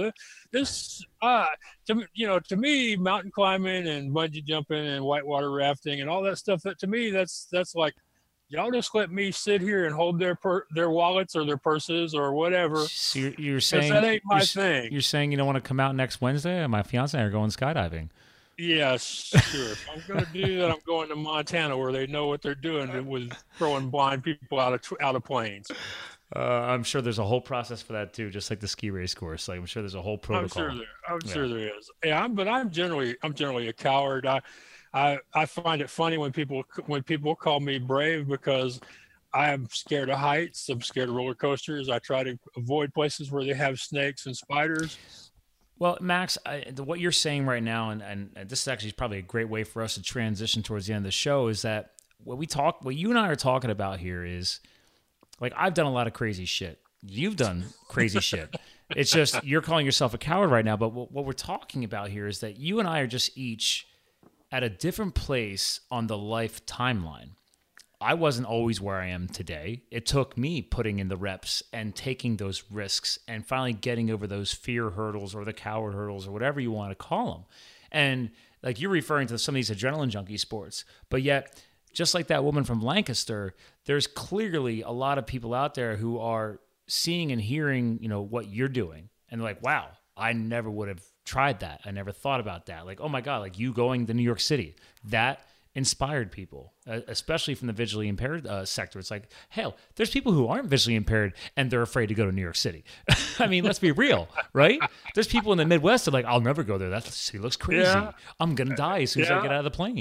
To me, mountain climbing and bungee jumping and whitewater rafting and all that stuff, that to me, that's like, y'all just let me sit here and hold their wallets or their purses or whatever. So you're saying that ain't my thing. You're saying you don't want to come out next Wednesday? And my fiance and I are going skydiving. Yes, sure. If I'm going to do that, I'm going to Montana, where they know what they're doing with throwing blind people out of planes. I'm sure there's a whole process for that too, just like the ski race course. Like, I'm sure there's a whole protocol. I'm sure there is. Yeah, but I'm generally a coward. I find it funny when people call me brave, because I am scared of heights. I'm scared of roller coasters. I try to avoid places where they have snakes and spiders. Well, Max, what you're saying right now, and this is actually probably a great way for us to transition towards the end of the show, is that what you and I are talking about here is, like, I've done a lot of crazy shit. You've done crazy shit. It's just you're calling yourself a coward right now. But what we're talking about here is that you and I are just each at a different place on the life timeline. I wasn't always where I am today. It took me putting in the reps and taking those risks and finally getting over those fear hurdles or the coward hurdles or whatever you want to call them. And like you're referring to some of these adrenaline junkie sports, but yet just like that woman from Lancaster, there's clearly a lot of people out there who are seeing and hearing, what you're doing. And they're like, wow, I never would have tried that. I never thought about that. Like, oh my God, like you going to New York City, that inspired people, especially from the visually impaired sector. It's like, hell, there's people who aren't visually impaired and they're afraid to go to New York City. I mean, let's be real, right? There's people in the Midwest that are like, I'll never go there. That city looks crazy. Yeah. I'm going to die as soon as I get out of the plane.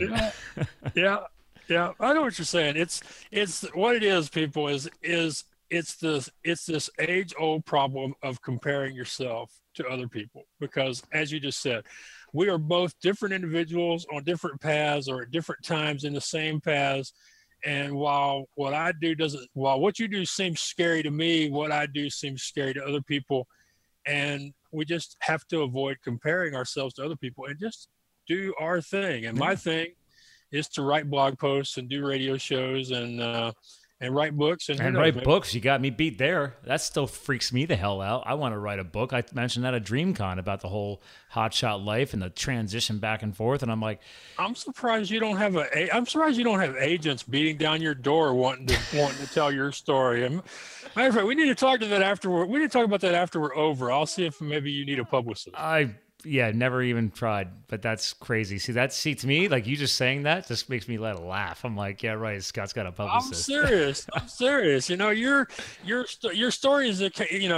Yeah. I know what you're saying. It's what it is, people, is it's this age-old problem of comparing yourself to other people, because as you just said, we are both different individuals on different paths or at different times in the same paths. And while what you do seems scary to me, what I do seems scary to other people. And we just have to avoid comparing ourselves to other people and just do our thing. And my thing is to write blog posts and do radio shows and write books. And write books. You got me beat there. That still freaks me the hell out. I want to write a book. I mentioned that at DreamCon about the whole hotshot life and the transition back and forth. And I'm like, I'm surprised you don't have agents beating down your door wanting to tell your story. Matter of fact, we need to talk to that afterward. We need to talk about that after we're over. I'll see if maybe you need a publicist. Never even tried, but that's crazy. See, to me, like you just saying that just makes me laugh. I'm like, yeah, right. Scott's got a publicist. I'm serious. Your story is,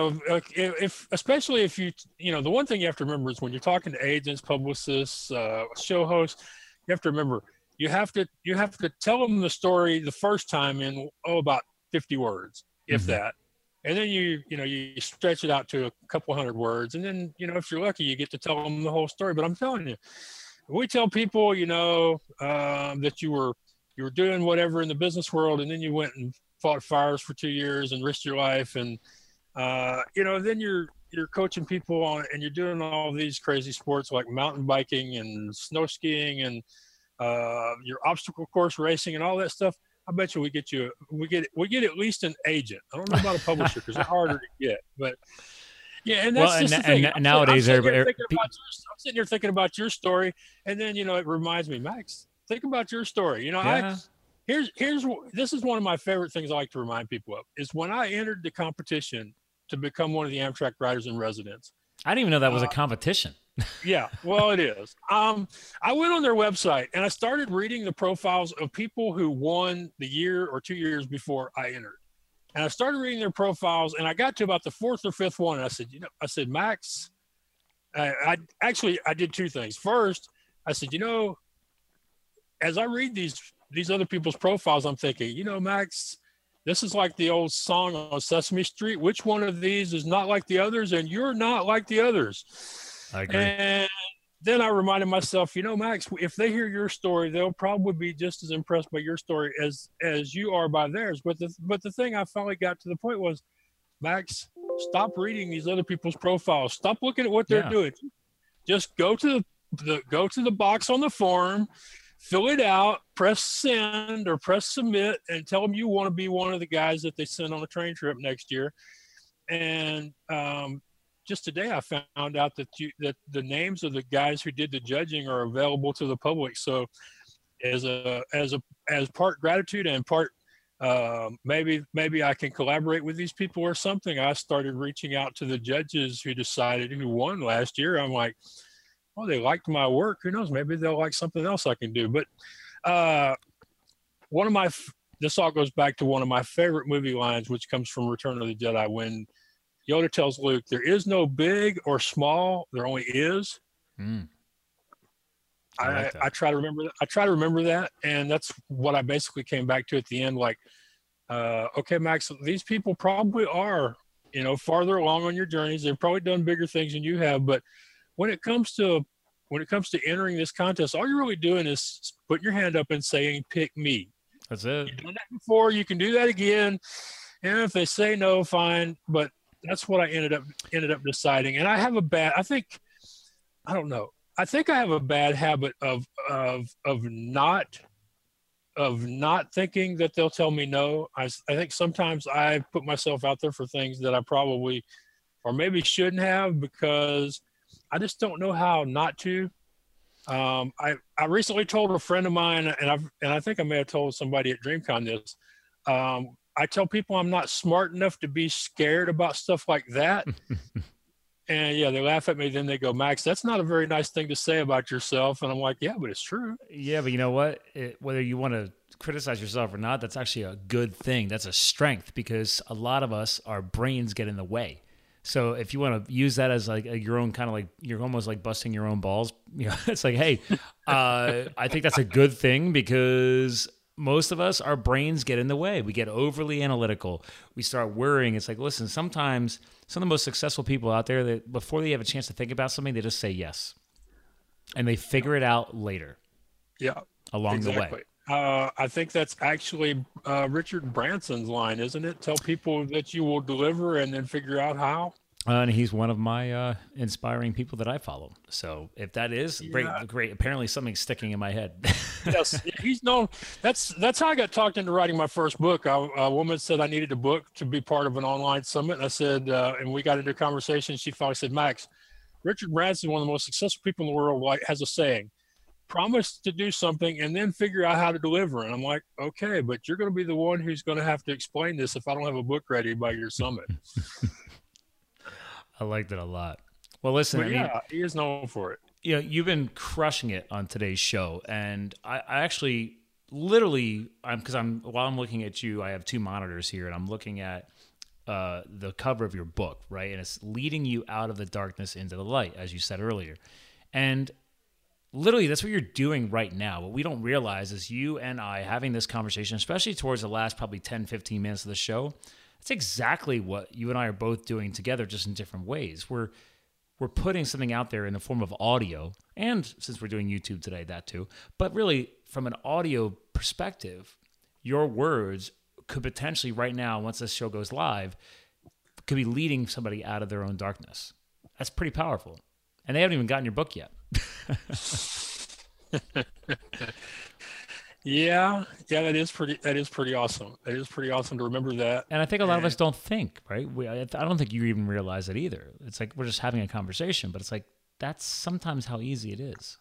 especially if the one thing you have to remember is when you're talking to agents, publicists, show hosts, you have to remember, you have to tell them the story the first time in, about 50 words, if that. And then you stretch it out to a couple hundred words. And then, if you're lucky, you get to tell them the whole story. But I'm telling you, we tell people, that you were doing whatever in the business world, and then you went and fought fires for 2 years and risked your life. And, then you're coaching people on, and you're doing all these crazy sports like mountain biking and snow skiing and your obstacle course racing and all that stuff. I bet you we get at least an agent. I don't know about a publisher because they're harder to get, but yeah. And that's the thing. Nowadays, I'm sitting here thinking about your story, and then it reminds me, Max, think about your story. This is one of my favorite things I like to remind people of is when I entered the competition to become one of the Amtrak Riders in Residence. I didn't even know that was a competition. Yeah, well, it is. I went on their website and I started reading the profiles of people who won the year or 2 years before I entered. And I started reading their profiles, and I got to about the fourth or fifth one. And I said, Max, I did two things. First, I said, as I read these other people's profiles, I'm thinking, Max, this is like the old song on Sesame Street. Which one of these is not like the others? And you're not like the others. I agree. And then I reminded myself, Max, if they hear your story, they'll probably be just as impressed by your story as you are by theirs. But the thing I finally got to the point was, Max, stop reading these other people's profiles. Stop looking at what they're doing. Just go to the box on the form, fill it out, press send or press submit, and tell them you want to be one of the guys that they send on a train trip next year. And just today, I found out that the names of the guys who did the judging are available to the public. So, as part gratitude and part maybe I can collaborate with these people or something, I started reaching out to the judges who won last year. I'm like, well, they liked my work. Who knows? Maybe they'll like something else I can do. But this all goes back to one of my favorite movie lines, which comes from Return of the Jedi, when Yoda tells Luke, there is no big or small, there only is. I try to remember that. I try to remember that. And that's what I basically came back to at the end. Like, okay, Max, these people probably are, farther along on your journeys. They've probably done bigger things than you have. But when it comes to entering this contest, all you're really doing is putting your hand up and saying, pick me. That's it. You've done that before. You can do that again. And if they say no, fine. But that's what I ended up deciding. And I have I don't know. I think I have a bad habit of not thinking that they'll tell me no. I think sometimes I put myself out there for things that I probably or maybe shouldn't have because I just don't know how not to. I recently told a friend of mine, and I think I may have told somebody at DreamCon this. I tell people I'm not smart enough to be scared about stuff like that. And yeah, they laugh at me. Then they go, Max, that's not a very nice thing to say about yourself. And I'm like, yeah, but it's true. Yeah, but you know what? Whether you want to criticize yourself or not, that's actually a good thing. That's a strength because a lot of us, our brains get in the way. So if you want to use that as like your own kind of like, you're almost like busting your own balls. You know, it's like, hey, I think that's a good thing because most of us, our brains get in the way. We get overly analytical. We start worrying. It's like, listen, sometimes some of the most successful people out there, that before they have a chance to think about something, they just say yes. And they figure it out later. Yeah. Along the way. I think that's actually Richard Branson's line, isn't it? Tell people that you will deliver and then figure out how. And he's one of my inspiring people that I follow. So if that is great, apparently something's sticking in my head. Yes, he's known. That's how I got talked into writing my first book. A woman said I needed a book to be part of an online summit. And I said, and we got into a conversation. She finally said, Max, Richard Branson, one of the most successful people in the world, has a saying, promise to do something and then figure out how to deliver. And I'm like, okay, but you're going to be the one who's going to have to explain this if I don't have a book ready by your summit. I liked it a lot. Well, listen, I mean, he is known for it. You know, you've been crushing it on today's show, and I actually literally, while I'm looking at you, I have two monitors here, and I'm looking at the cover of your book, right? And it's leading you out of the darkness into the light, as you said earlier. And literally, that's what you're doing right now. What we don't realize is you and I having this conversation, especially towards the last probably 10, 15 minutes of the show, that's exactly what you and I are both doing together, just in different ways. We're putting something out there in the form of audio, and since we're doing YouTube today, that too. But really, from an audio perspective, your words could potentially right now, once this show goes live, could be leading somebody out of their own darkness. That's pretty powerful. And they haven't even gotten your book yet. Yeah, that is pretty awesome. That is pretty awesome to remember that. And I think a lot of us don't think, right? I don't think you even realize it either. It's like we're just having a conversation, but it's like that's sometimes how easy it is.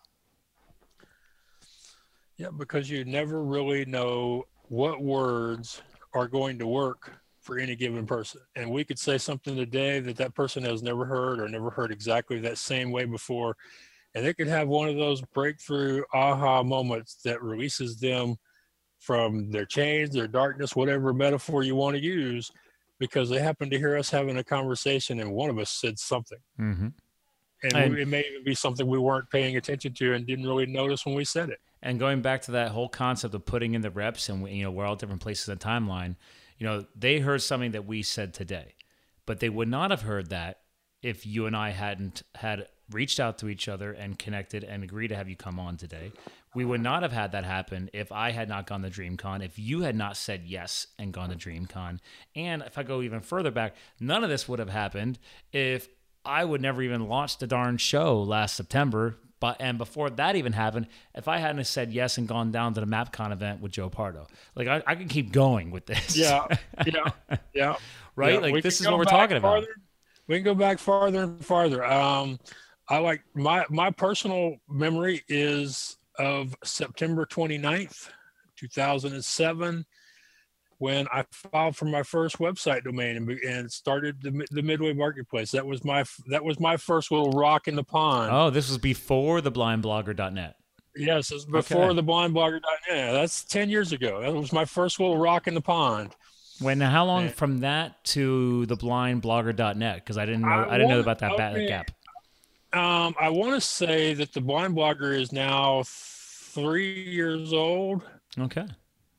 Yeah, because you never really know what words are going to work for any given person. And we could say something today that person has never heard or never heard exactly that same way before. And they could have one of those breakthrough aha moments that releases them from their chains, their darkness, whatever metaphor you want to use, because they happen to hear us having a conversation and one of us said something. Mm-hmm. And it may even be something we weren't paying attention to and didn't really notice when we said it. And going back to that whole concept of putting in the reps, and we're all different places in the timeline, they heard something that we said today, but they would not have heard that if you and I hadn't had reached out to each other and connected and agreed to have you come on today. We would not have had that happen if I had not gone to DreamCon, if you had not said yes and gone to DreamCon. And if I go even further back, none of this would have happened if I would never even launch the darn show last September. And before that even happened, if I hadn't said yes and gone down to the MapCon event with Joe Pardo, like I can keep going with this. Yeah. Right? Yeah, like this is what we're talking about. We can go back farther and farther. I like my personal memory is of September 29th, 2007, when I filed for my first website domain and started the Midway Marketplace. That was my first little rock in the pond. Oh, this was before the blindblogger.net. Yes, it was before the blindblogger.net. That's 10 years ago. That was my first little rock in the pond. How long from that to the blindblogger.net? Because I didn't know about that gap. I want to say that the Blind Blogger is now 3 years old. Okay.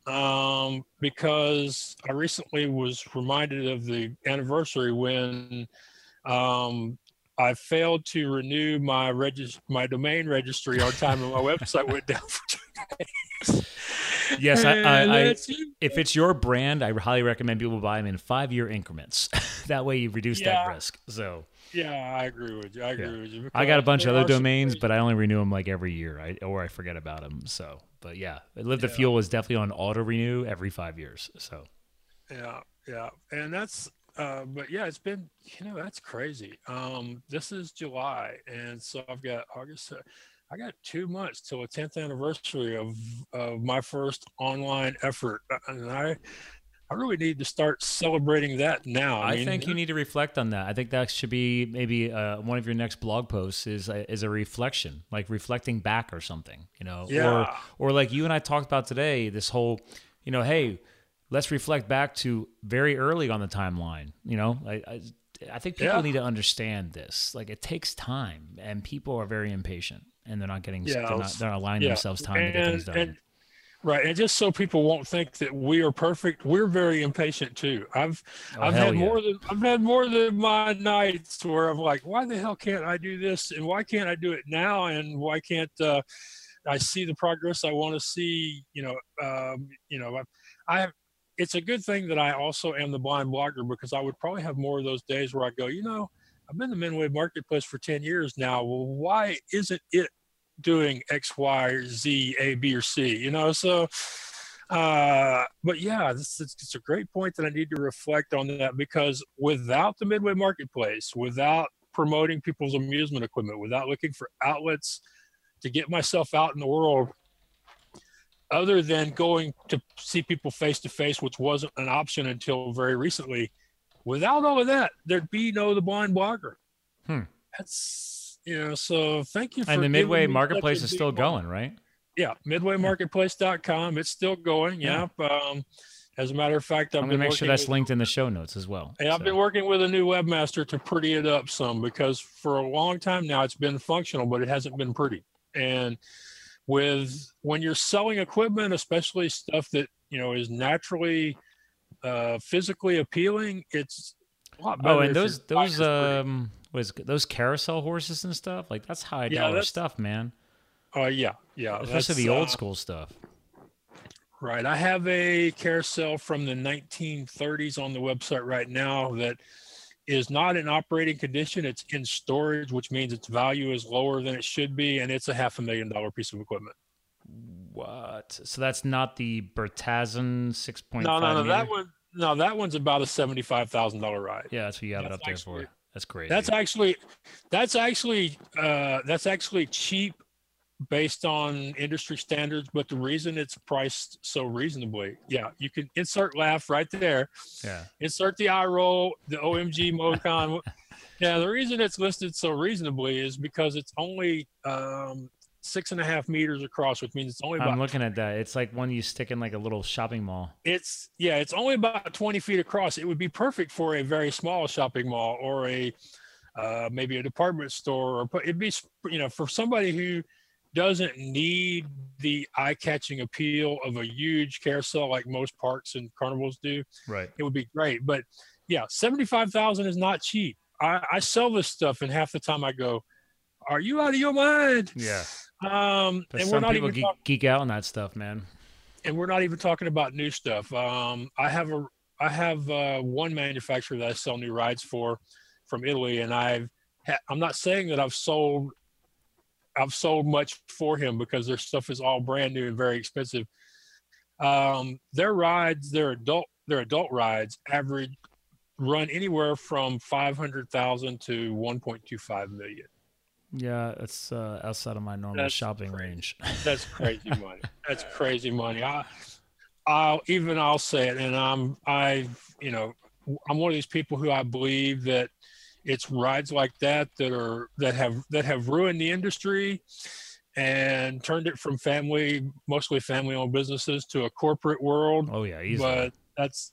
Because I recently was reminded of the anniversary when I failed to renew my domain registry on time and my website went down for 2 days. Yes, And if it's your brand, I highly recommend people buy them in 5-year increments. That way you reduce that risk. So yeah, I agree with you. I agree with you. I got a bunch of There other are domains, situations- but I only renew them like every year, or I forget about them. So, but yeah, Live the Fuel is definitely on auto renew every 5 years. So, yeah, and that's. But yeah, it's been, that's crazy. This is July, and so I've got August. I got 2 months till the 10th anniversary of my first online effort, and I really need to start celebrating that now. I think you need to reflect on that. I think that should be maybe one of your next blog posts is a reflection, like reflecting back or something, Yeah. or like you and I talked about today, this whole, hey, let's reflect back to very early on the timeline. I think people need to understand this. Like, it takes time, and people are very impatient, and they're not getting, they're not allowing themselves time to get things done. Right, and just so people won't think that we are perfect, we're very impatient too. I've had more than my nights where I'm like, why the hell can't I do this, and why can't I do it now, and why can't I see the progress I want to see? I have. It's a good thing that I also am the blind blogger, because I would probably have more of those days where I go, I've been in the Midway Marketplace for 10 years now. Well, why isn't it doing X, Y, or Z, A, B, or C? So, but yeah, it's a great point that I need to reflect on that, because without the Midway Marketplace, without promoting people's amusement equipment, without looking for outlets to get myself out in the world, other than going to see people face to face, which wasn't an option until very recently, without all of that, there'd be no The Blind Blogger. That's, so thank you for. And the Midway Marketplace is still going, right? Yeah, midwaymarketplace.com. It's still going. Yeah. As a matter of fact, I'm going to make sure that's linked in the show notes as well. And I've been working with a new webmaster to pretty it up some, because for a long time now it's been functional, but it hasn't been pretty. And when you're selling equipment, especially stuff that is naturally physically appealing, it's a lot better. Oh, and those carousel horses and stuff, like, that's high dollar stuff, man. Yeah, especially the old school stuff. Right. I have a carousel from the 1930s on the website right now that is not in operating condition. It's in storage, which means its value is lower than it should be, and it's a $500,000 piece of equipment. What? So that's not the Bertazon 6.5 No, meter? that one's about a $75,000 ride. Yeah, that's what you have it up there for. That's crazy. That's actually cheap based on industry standards, but the reason it's priced so reasonably, you can insert laugh right there. Yeah. Insert the eye roll, the OMG Mocon. Yeah, the reason it's listed so reasonably is because it's only 6.5 meters across, which means it's only about. I'm looking at that. It's like one you stick in like a little shopping mall. It's only about 20 feet across. It would be perfect for a very small shopping mall or a maybe a department store, or it'd be for somebody who doesn't need the eye-catching appeal of a huge carousel like most parks and carnivals do. Right. It would be great, but $75,000 is not cheap. I sell this stuff, and half the time I go, "Are you out of your mind?" Yeah. And some people geek out on that stuff, man. And we're not even talking about new stuff. I have one manufacturer that I sell new rides for from Italy, and I'm not saying that I've sold much for him, because their stuff is all brand new and very expensive. Their rides, their adult rides, run anywhere from 500,000 to 1.25 million. Yeah, it's outside of my normal shopping range. That's crazy money. That's crazy money. I'll say it, and I'm one of these people who I believe that it's rides like that have ruined the industry and turned it from mostly family-owned businesses to a corporate world. Oh yeah, easily. But that's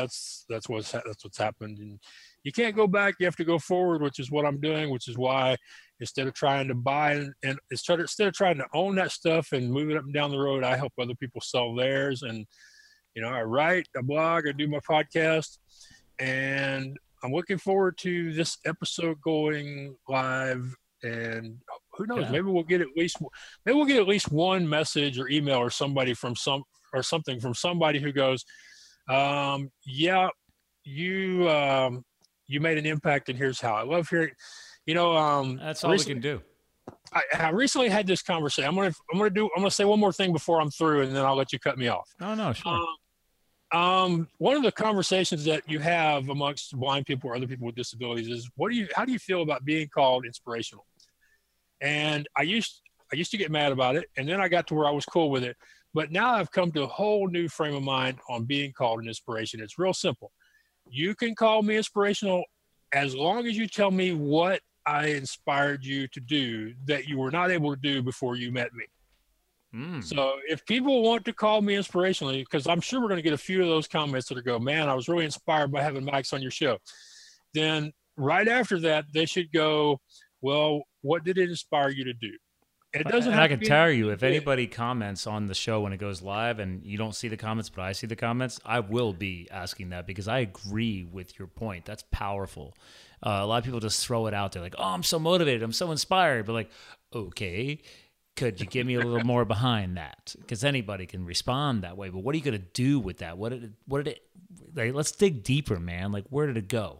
what's happened, and you can't go back. You have to go forward, which is what I'm doing. Which is why instead of trying to buy and instead of trying to own that stuff and move it up and down the road, I help other people sell theirs. And I write, I blog, I do my podcast, and I'm looking forward to this episode going live. And who knows? Maybe we'll get at least one message or email or somebody from or something from somebody who goes, yeah, you made an impact, and here's how. I love hearing, That's all we can do. I recently had this conversation. I'm gonna say one more thing before I'm through, and then I'll let you cut me off. No, sure. One of the conversations that you have amongst blind people or other people with disabilities is, how do you feel about being called inspirational? And I used to get mad about it, and then I got to where I was cool with it. But now I've come to a whole new frame of mind on being called an inspiration. It's real simple. You can call me inspirational as long as you tell me what I inspired you to do that you were not able to do before you met me. So if people want to call me inspirational, because I'm sure we're going to get a few of those comments that are go, man, I was really inspired by having Max on your show. Then right after that, they should go, well, what did it inspire you to do? It doesn't. I can tell you, if anybody comments on the show when it goes live and you don't see the comments, but I see the comments, I will be asking that because I agree with your point. That's powerful. A lot of people just throw it out there like, oh, I'm so motivated, I'm so inspired. But like, okay, could you give me a little more behind that? Because anybody can respond that way. But what are you going to do with that? What did it like, let's dig deeper, man. Like, where did it go?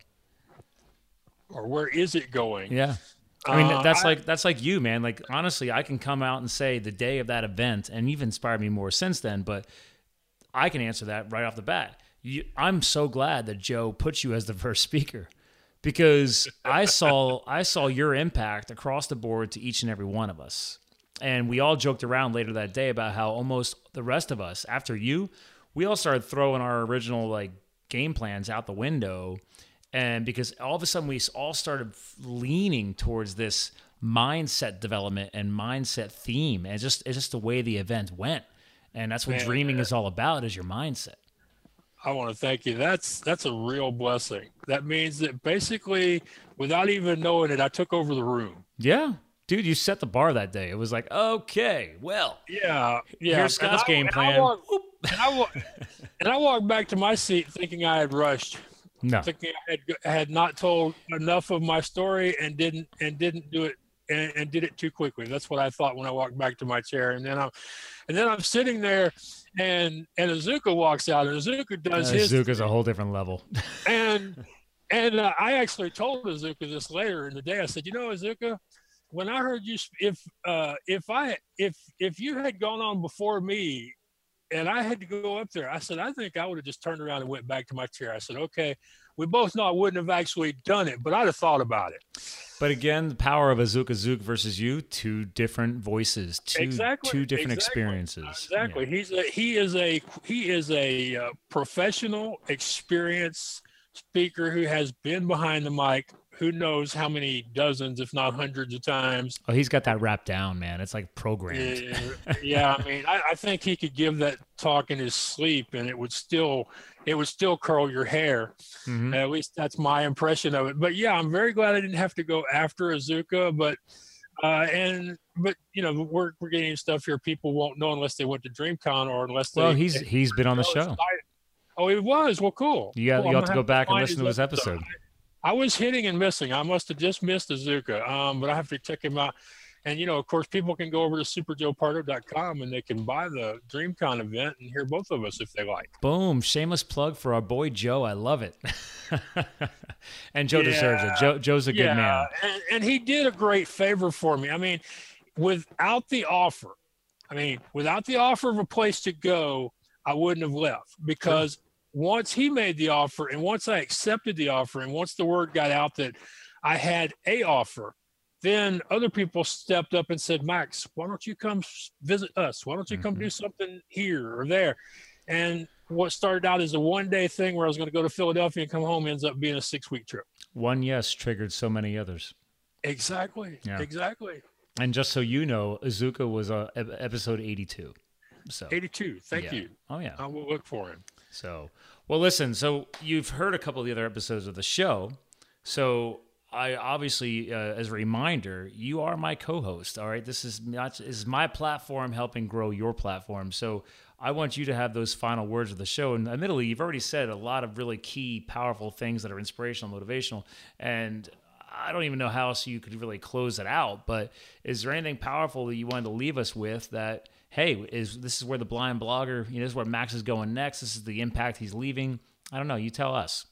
Or where is it going? Yeah. I mean, that's like you, man. Like, honestly, I can come out and say the day of that event, and you've inspired me more since then, but I can answer that right off the bat. I'm so glad that Joe put you as the first speaker because I saw your impact across the board to each and every one of us. And we all joked around later that day about how almost the rest of us, after you, we all started throwing our original like game plans out the window. And because all of a sudden we all started leaning towards this mindset development and mindset theme. And it's just the way the event went. And that's what dreaming is all about, is your mindset. I want to thank you. That's a real blessing. That means that basically, without even knowing it, I took over the room. Yeah. Dude, you set the bar that day. It was like, okay, well. Yeah. Here's Scott's game plan. And I walked back to my seat thinking I had rushed. No. Thinking I had not told enough of my story and didn't do it and did it too quickly. That's what I thought when I walked back to my chair. And then I'm sitting there, and Azuka walks out, and Azuka does his. Azuka's a whole different level. And I actually told Azuka this later in the day. I said, Azuka, when I heard you, if you had gone on before me, and I had to go up there, I said, I think I would have just turned around and went back to my chair. I said, okay, we both know I wouldn't have actually done it, but I'd have thought about it. But again, the power of Azuka Zook versus you, two different voices, two different experiences. Exactly. Yeah. He is a professional, experienced speaker who has been behind the mic, who knows how many dozens, if not hundreds of times. Oh, he's got that wrapped down, man. It's like programmed. Yeah, I mean, I think he could give that talk in his sleep, and it would still curl your hair. Mm-hmm. At least that's my impression of it. But yeah, I'm very glad I didn't have to go after Azuka. But we're getting stuff here people won't know unless they went to DreamCon or unless they. Well, he's been on the show. Oh, he was. Well, cool. You have to go back and listen to his episode. I was hitting and missing. I must have just missed Azuka, but I have to check him out. And, of course, people can go over to superjoepardo.com and they can buy the DreamCon event and hear both of us if they like. Boom. Shameless plug for our boy Joe. I love it. And Joe deserves it. Joe's a good man. And he did a great favor for me. I mean, without the offer of a place to go, I wouldn't have left because once he made the offer and once I accepted the offer and once the word got out that I had a offer, then other people stepped up and said, Max, why don't you come visit us? Why don't you come do something here or there? And what started out as a one-day thing where I was going to go to Philadelphia and come home ends up being a 6-week trip. One yes triggered so many others. Exactly. Yeah. Exactly. And just so you know, Azuka was episode 82. So 82. Thank you. Oh, yeah. I will look for him. So, well, listen, so you've heard a couple of the other episodes of the show. So I obviously, as a reminder, you are my co-host. All right. This is my platform helping grow your platform. So I want you to have those final words of the show. And admittedly, you've already said a lot of really key, powerful things that are inspirational, motivational. And I don't even know how else you could really close it out. But is there anything powerful that you wanted to leave us with that, hey, this is where the blind blogger, this is where Max is going next. This is the impact he's leaving. I don't know. You tell us.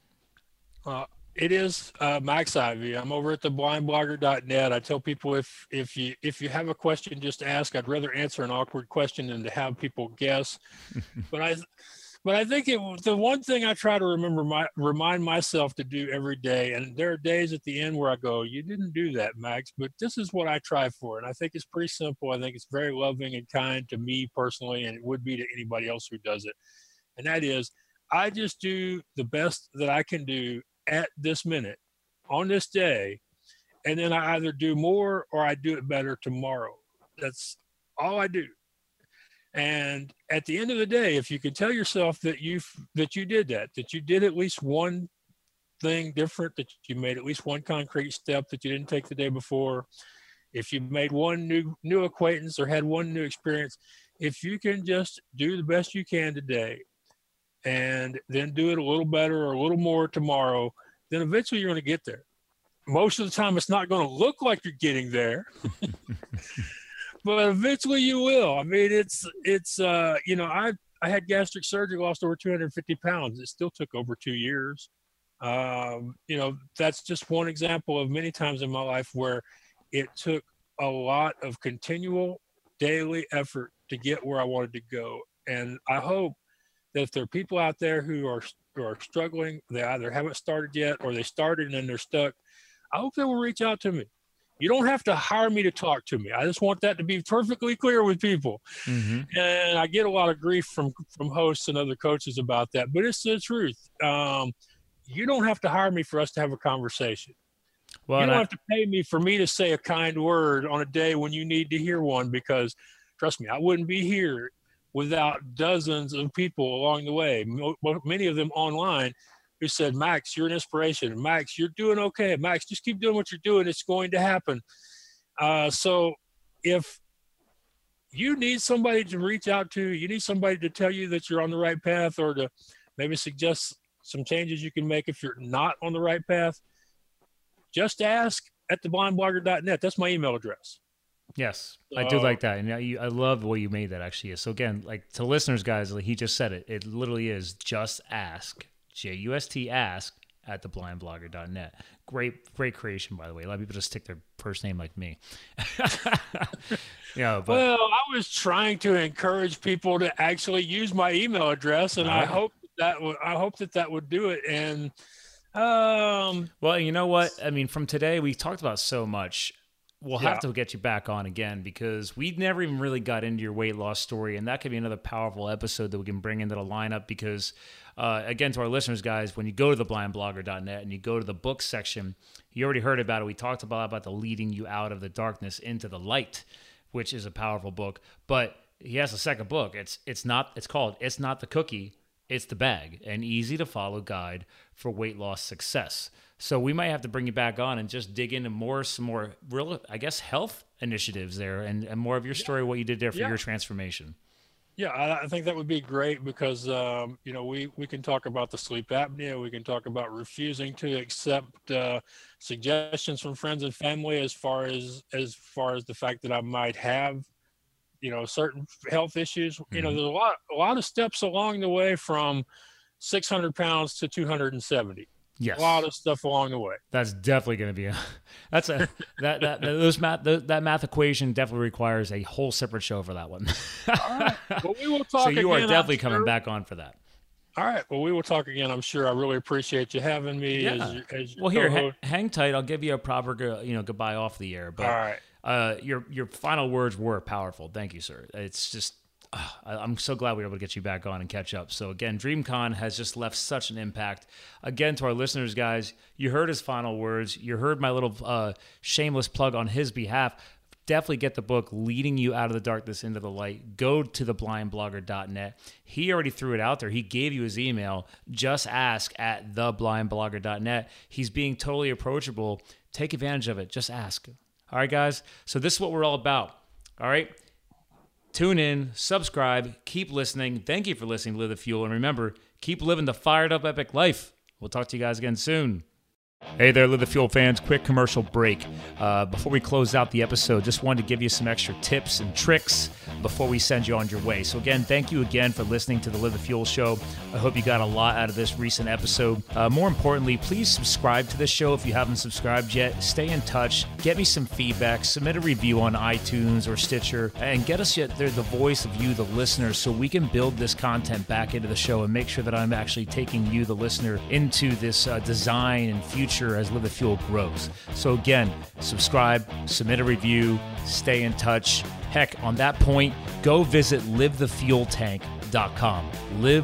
It is Max Ivy. I'm over at theblindblogger.net. I tell people if you have a question, just ask. I'd rather answer an awkward question than to have people guess. But I think the one thing I try to remind myself to do every day, and there are days at the end where I go, you didn't do that, Max, but this is what I try for. And I think it's pretty simple. I think it's very loving and kind to me personally, and it would be to anybody else who does it. And that is, I just do the best that I can do at this minute on this day, and then I either do more or I do it better tomorrow. That's all I do. And at the end of the day, if you can tell yourself that you did that you did at least one thing different, that you made at least one concrete step that you didn't take the day before, if you made one new acquaintance or had one new experience, if you can just do the best you can today and then do it a little better or a little more tomorrow, then eventually you're going to get there. Most of the time, it's not going to look like you're getting there, but eventually you will. I mean, I had gastric surgery, lost over 250 pounds. It still took over 2 years. That's just one example of many times in my life where it took a lot of continual daily effort to get where I wanted to go. And I hope that if there are people out there who are struggling, they either haven't started yet or they started and then they're stuck, I hope they will reach out to me. You don't have to hire me to talk to me. I just want that to be perfectly clear with people. Mm-hmm. And I get a lot of grief from hosts and other coaches about that, but it's the truth. You don't have to hire me for us to have a conversation. Well, you don't have to pay me for me to say a kind word on a day when you need to hear one, because trust me, I wouldn't be here without dozens of people along the way, many of them online, who said, Max, you're an inspiration. Max, you're doing okay. Max, just keep doing what you're doing. It's going to happen. So if you need somebody to reach out to, you need somebody to tell you that you're on the right path, or to maybe suggest some changes you can make if you're not on the right path, just ask at theblindblogger.net. That's my email address. Yes, I do like that. And I love the way you made that, actually. So again, like to listeners, guys, like he just said it. It literally is just ask, JUST ask at theblindblogger.net. Great creation, by the way. A lot of people just stick their first name like me. Well, I was trying to encourage people to actually use my email address, and I hope that would do it. And well, you know what? I mean, from today, we talked about so much. We'll have to get you back on again, because we never even really got into your weight loss story, and that could be another powerful episode that we can bring into the lineup, because, again, to our listeners, guys, when you go to theblindblogger.net and you go to the book section, you already heard about it. We talked about the leading you out of the darkness into the light, which is a powerful book. But he has a second book. It's called It's Not the Cookie, It's the Bag, an easy-to-follow guide for weight loss success. So we might have to bring you back on and just dig into some more real, I guess, health initiatives there, and more of your story, what you did there for your transformation. Yeah, I think that would be great, because, we can talk about the sleep apnea. We can talk about refusing to accept suggestions from friends and family as far as the fact that I might have, certain health issues. Mm-hmm. There's a lot of steps along the way from 600 pounds to 270. Yes. A lot of stuff along the way. That's definitely going to be that math equation definitely requires a whole separate show for that one. All right. Well, we will talk. So you again, are definitely coming back on for that. All right. Well, we will talk again, I'm sure. I really appreciate you having me as your here, hang tight. I'll give you a proper goodbye off the air. But all right. Your final words were powerful. Thank you, sir. It's just I'm so glad we were able to get you back on and catch up. So again, DreamCon has just left such an impact. Again, to our listeners, guys, you heard his final words. You heard my little shameless plug on his behalf. Definitely get the book, Leading You Out of the Darkness into the Light. Go to theblindblogger.net. He already threw it out there. He gave you his email. Just ask at theblindblogger.net. He's being totally approachable. Take advantage of it. Just ask. All right, guys? So this is what we're all about. All right? Tune in, subscribe, keep listening. Thank you for listening to Live the Fuel. And remember, keep living the fired up epic life. We'll talk to you guys again soon. Hey there, Live the Fuel fans. Quick commercial break. Before we close out the episode, just wanted to give you some extra tips and tricks before we send you on your way. So again, thank you again for listening to the Live the Fuel show. I hope you got a lot out of this recent episode. More importantly, please subscribe to this show if you haven't subscribed yet. Stay in touch. Get me some feedback. Submit a review on iTunes or Stitcher. And get us the voice of you, the listeners, so we can build this content back into the show and make sure that I'm actually taking you, the listener, into this design and future as Live the Fuel grows. So again, subscribe, submit a review, stay in touch. Heck, on that point, go visit livethefueltank.com.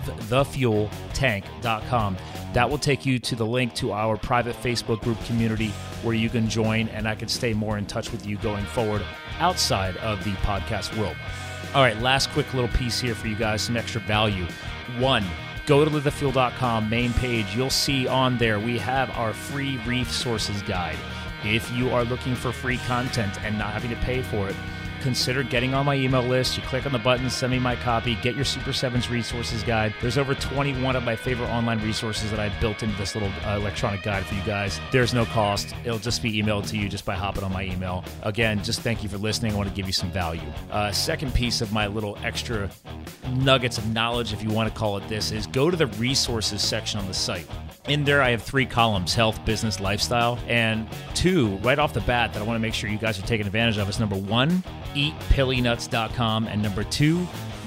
livethefueltank.com. That will take you to the link to our private Facebook group community where you can join, and I can stay more in touch with you going forward outside of the podcast world. All right, last quick little piece here for you guys, some extra value. One, go to livethefuel.com main page. You'll see on there we have our free resources guide. If you are looking for free content and not having to pay for it, consider getting on my email list. You click on the button, send me my copy, get your Super 7s resources guide. There's over 21 of my favorite online resources that I've built into this little electronic guide for you guys. There's no cost. It'll just be emailed to you just by hopping on my email. Again, just thank you for listening. I want to give you some value. Second piece of my little extra nuggets of knowledge, if you want to call it this, is go to the resources section on the site. In there, I have 3 columns: health, business, lifestyle, and 2 right off the bat that I want to make sure you guys are taking advantage of is number 1, eatpillynuts.com, and number 2,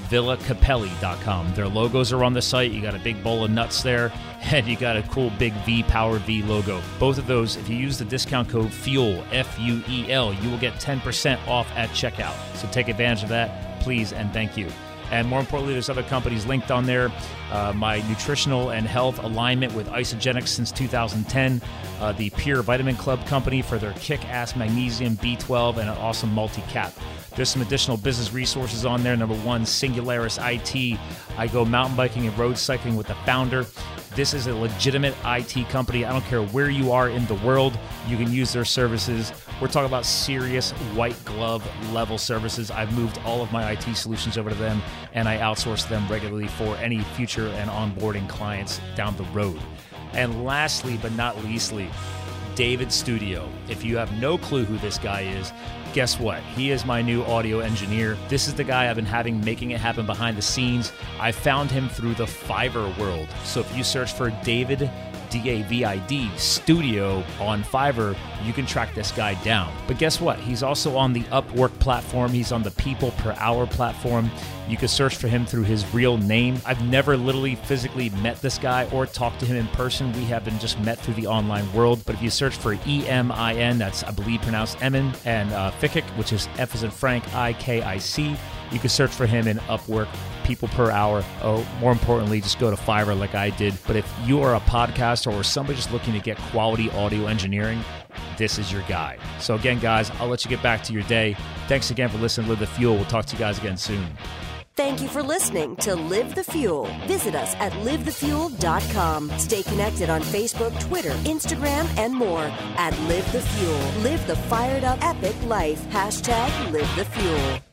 villacapelli.com. Their logos are on the site. You got a big bowl of nuts there, and you got a cool big V, Power V logo. Both of those, if you use the discount code FUEL, F-U-E-L, you will get 10% off at checkout. So take advantage of that, please, and thank you. And more importantly, there's other companies linked on there. My nutritional and health alignment with Isogenics since 2010. The Pure Vitamin Club company for their kick-ass magnesium, B12, and an awesome multi-cap. There's some additional business resources on there. Number 1, Singularis IT. I go mountain biking and road cycling with the founder. This is a legitimate IT company. I don't care where you are in the world, you can use their services. We're talking about serious white glove level services. I've moved all of my IT solutions over to them, and I outsource them regularly for any future and onboarding clients down the road. And lastly, but not leastly, David Studio. If you have no clue who this guy is, guess what? He is my new audio engineer. This is the guy I've been making it happen behind the scenes. I found him through the Fiverr world. So if you search for David, D-A-V-I-D, Studio on Fiverr, you can track this guy down. But guess what? He's also on the Upwork platform. He's on the People Per Hour platform. You can search for him through his real name. I've never literally physically met this guy or talked to him in person. We have been just met through the online world. But if you search for E-M-I-N, that's I believe pronounced Emin, and Fikic, which is F as in Frank, I-K-I-C, you can search for him in Upwork, People Per Hour, or more importantly, just go to Fiverr like I did. But if you are a podcaster or somebody just looking to get quality audio engineering, this is your guy. So again, guys, I'll let you get back to your day. Thanks again for listening to Live the Fuel. We'll talk to you guys again soon. Thank you for listening to Live the Fuel. Visit us at livethefuel.com. Stay connected on Facebook, Twitter, Instagram, and more at Live the Fuel. Live the fired up epic life. #LiveTheFuel.